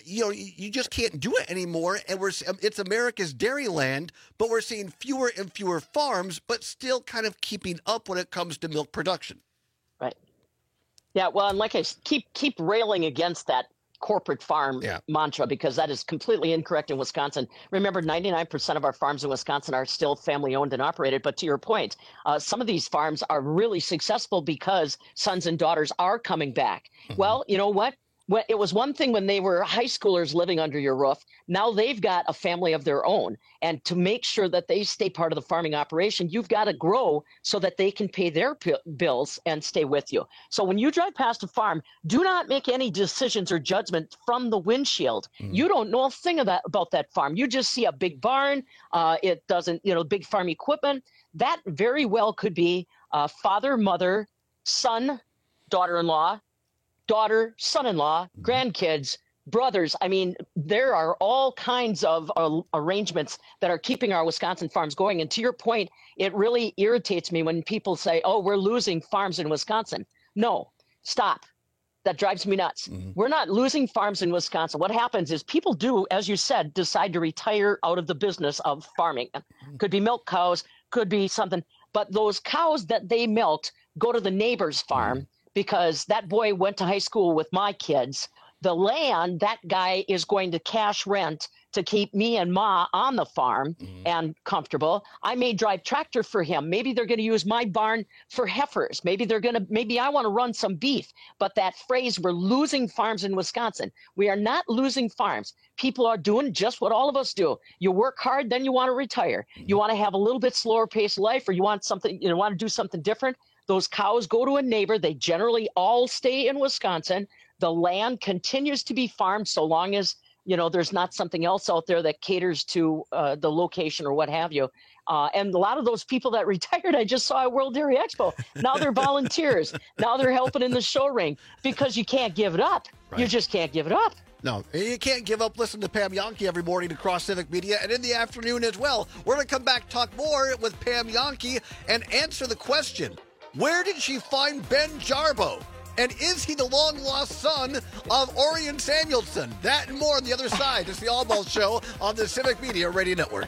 you just can't do it anymore. And it's America's dairyland, but we're seeing fewer and fewer farms, but still kind of keeping up when it comes to milk production. Right. Yeah. Well, and like I keep railing against that corporate farm mantra, because that is completely incorrect in Wisconsin. Remember, 99% of our farms in Wisconsin are still family owned and operated. But to your point, some of these farms are really successful because sons and daughters are coming back. Mm-hmm. Well, you know what? It was one thing when they were high schoolers living under your roof. Now they've got a family of their own. And to make sure that they stay part of the farming operation, you've got to grow so that they can pay their bills and stay with you. So when you drive past a farm, do not make any decisions or judgment from the windshield. Mm. You don't know a thing about that farm. You just see a big barn. It doesn't, big farm equipment. That very well could be father, mother, son, daughter-in-law, daughter, son-in-law, grandkids, brothers. I mean, there are all kinds of arrangements that are keeping our Wisconsin farms going. And to your point, it really irritates me when people say, oh, we're losing farms in Wisconsin. No, stop. That drives me nuts. Mm-hmm. We're not losing farms in Wisconsin. What happens is people do, as you said, decide to retire out of the business of farming. Could be milk cows, could be something. But those cows that they milked go to the neighbor's farm. Because that boy went to high school with my kids. The land, that guy is going to cash rent to keep me and Ma on the farm and comfortable. I may drive tractor for him. Maybe they're going to use my barn for heifers. Maybe I want to run some beef. But that phrase, we're losing farms in Wisconsin. We are not losing farms. People are doing just what all of us do. You work hard, then you want to retire. You want to have a little bit slower paced life, or you want to do something different. Those cows go to a neighbor. They generally all stay in Wisconsin. The land continues to be farmed so long as, there's not something else out there that caters to the location or what have you. And a lot of those people that retired, I just saw at World Dairy Expo. Now they're volunteers. Now they're helping in the show ring because you can't give it up. Right. You just can't give it up. No, you can't give up. Listen to Pam Jahnke every morning across Civic Media and in the afternoon as well. We're going to come back, talk more with Pam Jahnke and answer the question, where did she find Ben Jarbo? And is he the long-lost son of Orion Samuelson? That and more on the other side. It's the All Balls Show on the Civic Media Radio Network.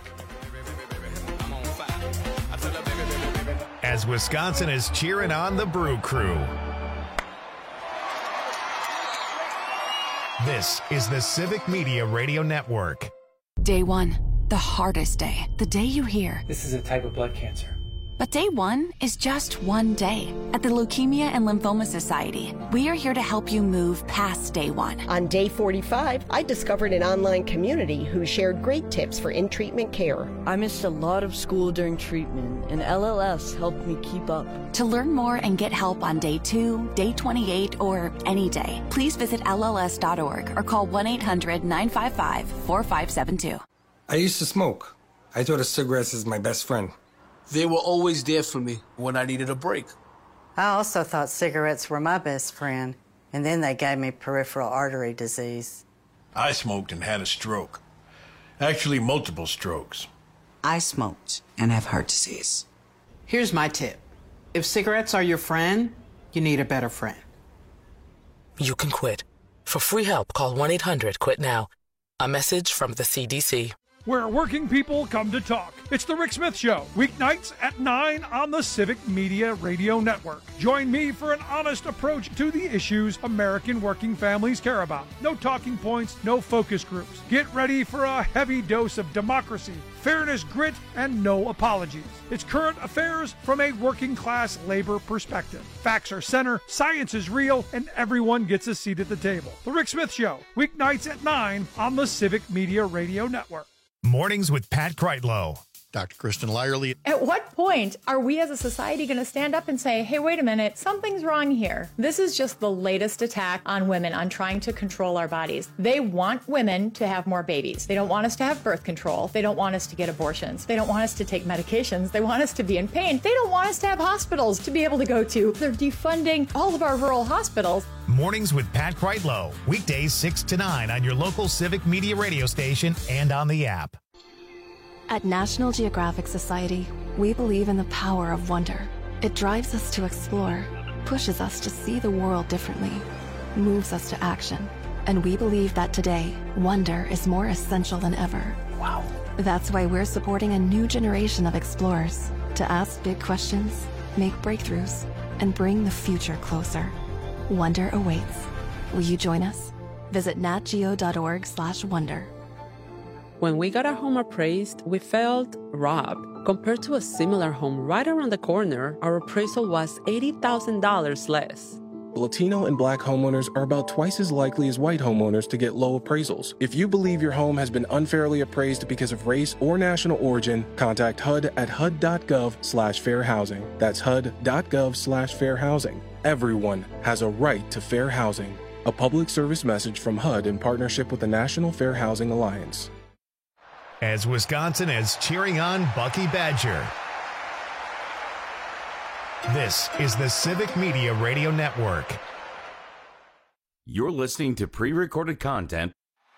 As Wisconsin is cheering on the Brew Crew. This is the Civic Media Radio Network. Day one. The hardest day, the day you hear, "This is a type of blood cancer." But day one is just one day. At the Leukemia and Lymphoma Society, we are here to help you move past day one. On day 45, I discovered an online community who shared great tips for in-treatment care. I missed a lot of school during treatment, and LLS helped me keep up. To learn more and get help on day 2, day 28, or any day, please visit LLS.org or call 1-800-955-4572. I used to smoke. I thought of cigarettes as my best friend. They were always there for me when I needed a break. I also thought cigarettes were my best friend, and then they gave me peripheral artery disease. I smoked and had a stroke. Actually, multiple strokes. I smoked and have heart disease. Here's my tip. If cigarettes are your friend, you need a better friend. You can quit. For free help, call 1-800-QUIT-NOW. A message from the CDC. Where working people come to talk. It's The Rick Smith Show, weeknights at 9 on the Civic Media Radio Network. Join me for an honest approach to the issues American working families care about. No talking points, no focus groups. Get ready for a heavy dose of democracy, fairness, grit, and no apologies. It's current affairs from a working class labor perspective. Facts are center, science is real, and everyone gets a seat at the table. The Rick Smith Show, weeknights at 9 on the Civic Media Radio Network. Mornings with Pat Kreitlow. Dr. Kristen Lyerly. At what point are we as a society going to stand up and say, hey, wait a minute, something's wrong here? This is just the latest attack on women, on trying to control our bodies. They want women to have more babies. They don't want us to have birth control. They don't want us to get abortions. They don't want us to take medications. They want us to be in pain. They don't want us to have hospitals to be able to go to. They're defunding all of our rural hospitals. Mornings with Pat Kreitlow. Weekdays 6 to 9 on your local Civic Media radio station and on the app. At National Geographic Society, we believe in the power of wonder. It drives us to explore, pushes us to see the world differently, moves us to action. And we believe that today, wonder is more essential than ever. Wow. That's why we're supporting a new generation of explorers to ask big questions, make breakthroughs, and bring the future closer. Wonder awaits. Will you join us? Visit natgeo.org/wonder. When we got our home appraised, we felt robbed. Compared to a similar home right around the corner, our appraisal was $80,000 less. Latino and Black homeowners are about twice as likely as white homeowners to get low appraisals. If you believe your home has been unfairly appraised because of race or national origin, contact HUD at hud.gov/fair housing. That's hud.gov/fair housing. Everyone has a right to fair housing. A public service message from HUD in partnership with the National Fair Housing Alliance. As Wisconsin is cheering on Bucky Badger. This is the Civic Media Radio Network. You're listening to pre-recorded content.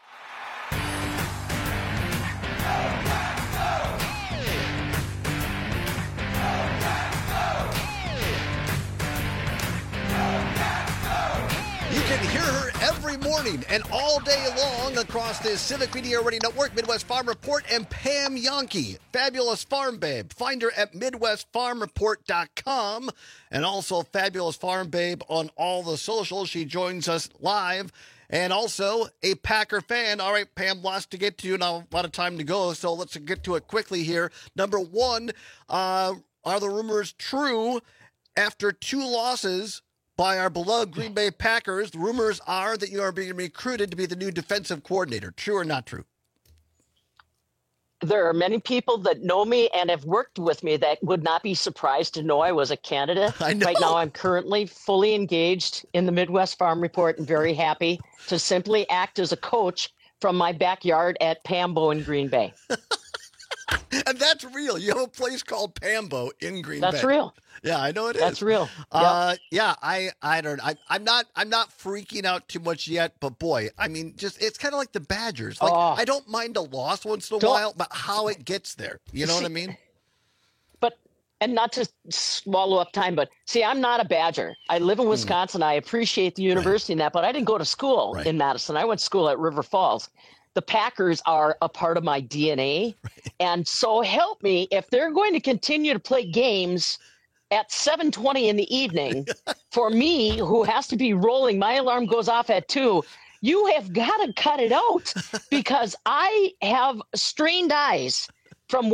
You can hear her every morning and all day long across this Civic Media Radio Network, Midwest Farm Report, and Pam Yonke, Fabulous Farm Babe. Find her at MidwestFarmReport.com and also Fabulous Farm Babe on all the socials. She joins us live and also a Packer fan. All right, Pam, lots to get to, now a lot of time to go, so let's get to it quickly here. Number one, are the rumors true after 2 losses by our beloved Green Bay Packers? The rumors are that you are being recruited to be the new defensive coordinator. True or not true? There are many people that know me and have worked with me that would not be surprised to know I was a candidate. I know. Right now, I'm currently fully engaged in the Midwest Farm Report and very happy to simply act as a coach from my backyard at Pambo in Green Bay. And that's real. You have a place called Pambo in Green Bay. That's real. Yeah, I know it is. That's real. Yeah, I don't. I'm not freaking out too much yet. But boy, I mean, just it's kind of like the Badgers. Like I don't mind a loss once in a while, but how it gets there, you know what I mean? But and not to swallow up time, but see, I'm not a Badger. I live in Wisconsin. I appreciate the university and that, but I didn't go to school in Madison. I went to school at River Falls. The Packers are a part of my DNA. And so help me, if they're going to continue to play games at 7:20 in the evening, for me, who has to be rolling, my alarm goes off at 2, you have got to cut it out because I have strained eyes from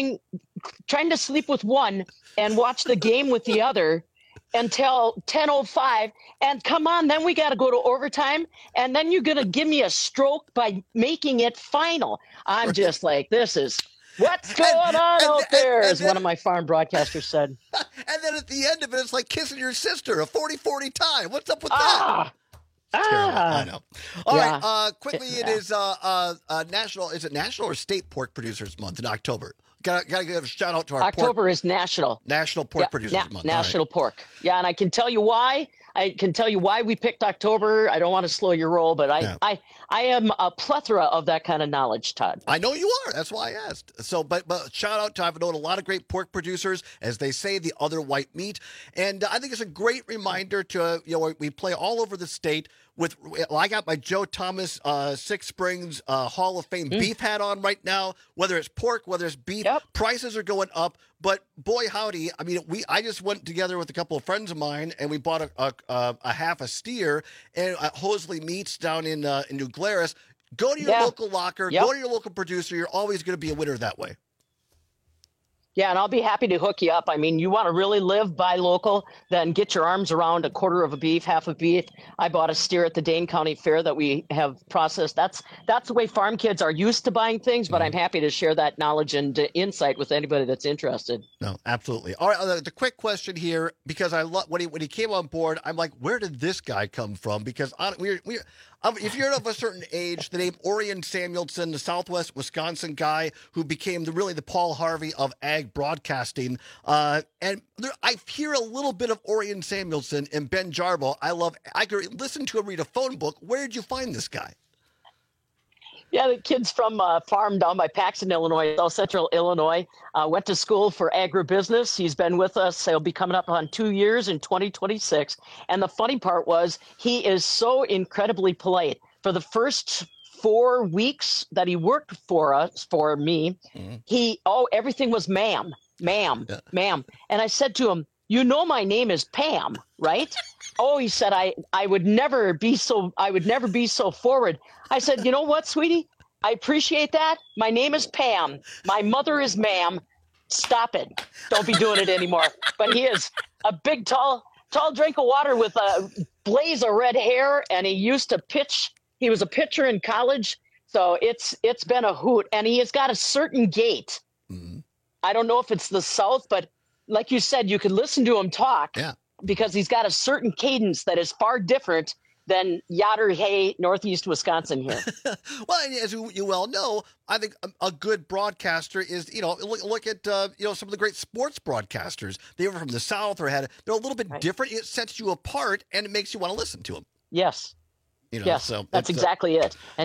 trying to sleep with one and watch the game with the other until 10:05. And come on, then we got to go to overtime. And then you're going to give me a stroke by making it final. I'm just like, this is what's going on out there, as one of my farm broadcasters said. And then at the end of it, it's like kissing your sister, a 40-40 tie. What's up with that? I know. All right. Quickly, it is national. Is it National or State Pork Producers Month in October? Got to give a shout out to our October is National Pork Producers Month. National Pork. Yeah, and I can tell you why. We picked October. I don't want to slow your roll, but I am a plethora of that kind of knowledge, Todd. I know you are. That's why I asked. So, but shout out to, I've known a lot of great pork producers, as they say, the other white meat. And I think it's a great reminder to, we play all over the state with, I got my Joe Thomas Six Springs Hall of Fame beef hat on right now, whether it's pork, whether it's beef, prices are going up. But boy, howdy, I mean, I just went together with a couple of friends of mine and we bought a half a steer and at Hosley Meats down in New Glarus. Go to your local locker, go to your local producer. You're always going to be a winner that way. Yeah, and I'll be happy to hook you up. I mean, you want to really live buy local, then get your arms around a quarter of a beef, half a beef. I bought a steer at the Dane County Fair that we have processed. That's the way farm kids are used to buying things, but I'm happy to share that knowledge and insight with anybody that's interested. No, absolutely. All right, the quick question here, because I love when he came on board, I'm like, where did this guy come from? Because if you're of a certain age, the name Orion Samuelson, the Southwest Wisconsin guy who became really the Paul Harvey of ag broadcasting, I hear a little bit of Orion Samuelson and Ben Jarbo. I could listen to him read a phone book. Where did you find this guy? Yeah, the kid's from a farm down by Paxton, Illinois, South Central Illinois. Went to school for agribusiness. He's been with us. He'll be coming up on 2 years in 2026. And the funny part was he is so incredibly polite. For the first 4 weeks that he worked for me, everything was ma'am. And I said to him, you know my name is Pam, right? Oh, he said, I would never be so forward. I said, you know what, sweetie? I appreciate that. My name is Pam. My mother is ma'am. Stop it. Don't be doing it anymore. But he is a big, tall drink of water with a blaze of red hair, and he used to pitch. He was a pitcher in college, so it's been a hoot. And he has got a certain gait. Mm-hmm. I don't know if it's the South, but like you said, you could listen to him talk because he's got a certain cadence that is far different than Yoder Hay, Northeast Wisconsin here. Well, and as you well know, I think a good broadcaster is, look at, some of the great sports broadcasters. They were from the South or they're a little bit different. It sets you apart and it makes you want to listen to them. Yes. Yes, so that's exactly it. And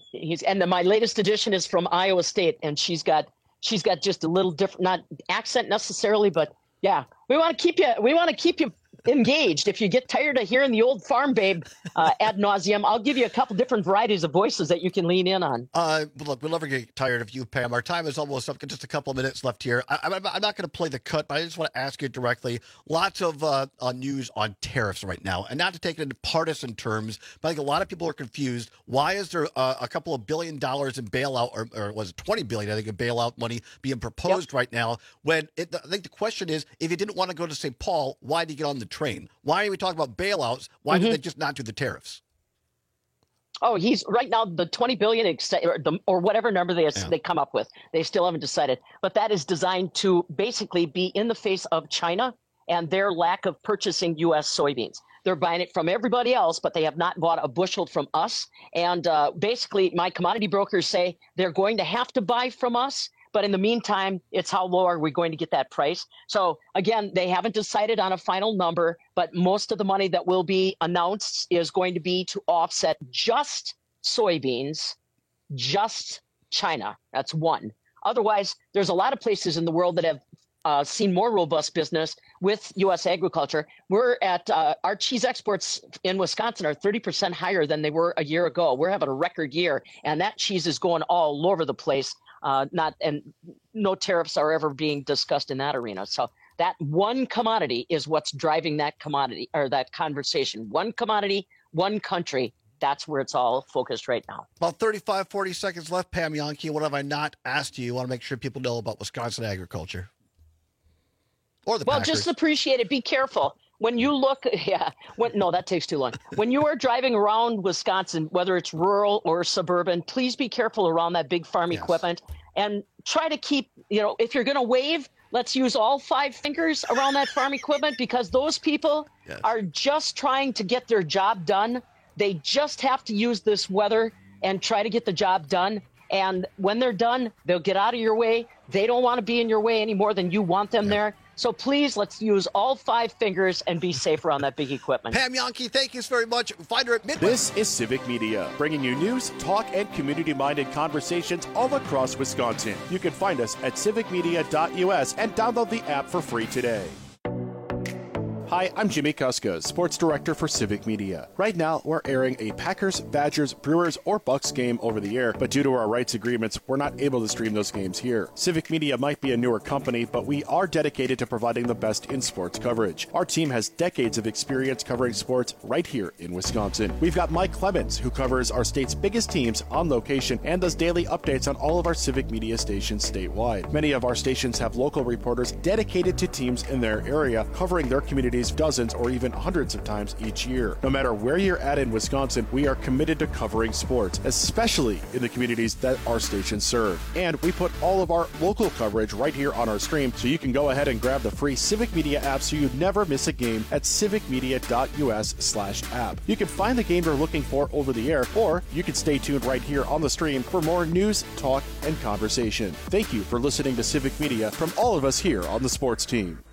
my latest edition is from Iowa State, and she's got just a little different, not accent necessarily, but yeah, we want to keep you engaged. If you get tired of hearing the old farm babe ad nauseum, I'll give you a couple different varieties of voices that you can lean in on. Look, we'll never get tired of you, Pam. Our time is almost up. Just a couple of minutes left here. I'm not going to play the cut, but I just want to ask you directly. Lots of news on tariffs right now, and not to take it into partisan terms, but I think a lot of people are confused. Why is there a couple of $1 billion in bailout, or was it $20 billion, I think, in bailout money being proposed right now? When I think the question is, if you didn't want to go to St. Paul, why did you get on the train? Why are we talking about bailouts? Why did they just not do the tariffs? Oh, he's right now the $20 billion or whatever number they come up with. They still haven't decided, but that is designed to basically be in the face of China and their lack of purchasing U.S. soybeans. They're buying it from everybody else, but they have not bought a bushel from us. And basically, my commodity brokers say they're going to have to buy from us. But in the meantime, it's how low are we going to get that price? So again, they haven't decided on a final number, but most of the money that will be announced is going to be to offset just soybeans, just China. That's one. Otherwise, there's a lot of places in the world that have seen more robust business with U.S. agriculture. We're at our cheese exports in Wisconsin are 30% higher than they were a year ago. We're having a record year, and that cheese is going all over the place. No tariffs are ever being discussed in that arena. So that one commodity is what's driving that commodity or that conversation. One commodity, one country, that's where it's all focused right now. About 35, 40 seconds left, Pam Jahnke. What have I not asked you? I want to make sure people know about Wisconsin agriculture. Or the Packers. Just appreciate it. Be careful. When you look, no, that takes too long. When you are driving around Wisconsin, whether it's rural or suburban, please be careful around that big farm equipment and try to keep, if you're going to wave, let's use all 5 fingers around that farm equipment, because those people are just trying to get their job done. They just have to use this weather and try to get the job done. And when they're done, they'll get out of your way. They don't want to be in your way any more than you want them there. So please, let's use all 5 fingers and be safe around that big equipment. Pam Jahnke, thank you very much. Find her at Midway. This is Civic Media, bringing you news, talk, and community-minded conversations all across Wisconsin. You can find us at civicmedia.us and download the app for free today. Hi, I'm Jimmy Kuska, Sports Director for Civic Media. Right now, we're airing a Packers, Badgers, Brewers, or Bucks game over the air, but due to our rights agreements, we're not able to stream those games here. Civic Media might be a newer company, but we are dedicated to providing the best in sports coverage. Our team has decades of experience covering sports right here in Wisconsin. We've got Mike Clemens, who covers our state's biggest teams on location and does daily updates on all of our Civic Media stations statewide. Many of our stations have local reporters dedicated to teams in their area, covering their communities dozens or even hundreds of times each year. No matter where you're at in Wisconsin, we are committed to covering sports, especially in the communities that our stations serve. And we put all of our local coverage right here on our stream, so you can go ahead and grab the free Civic Media app so you never miss a game at civicmedia.us/app. You can find the game you're looking for over the air, or you can stay tuned right here on the stream for more news, talk, and conversation. Thank you for listening to Civic Media from all of us here on the sports team.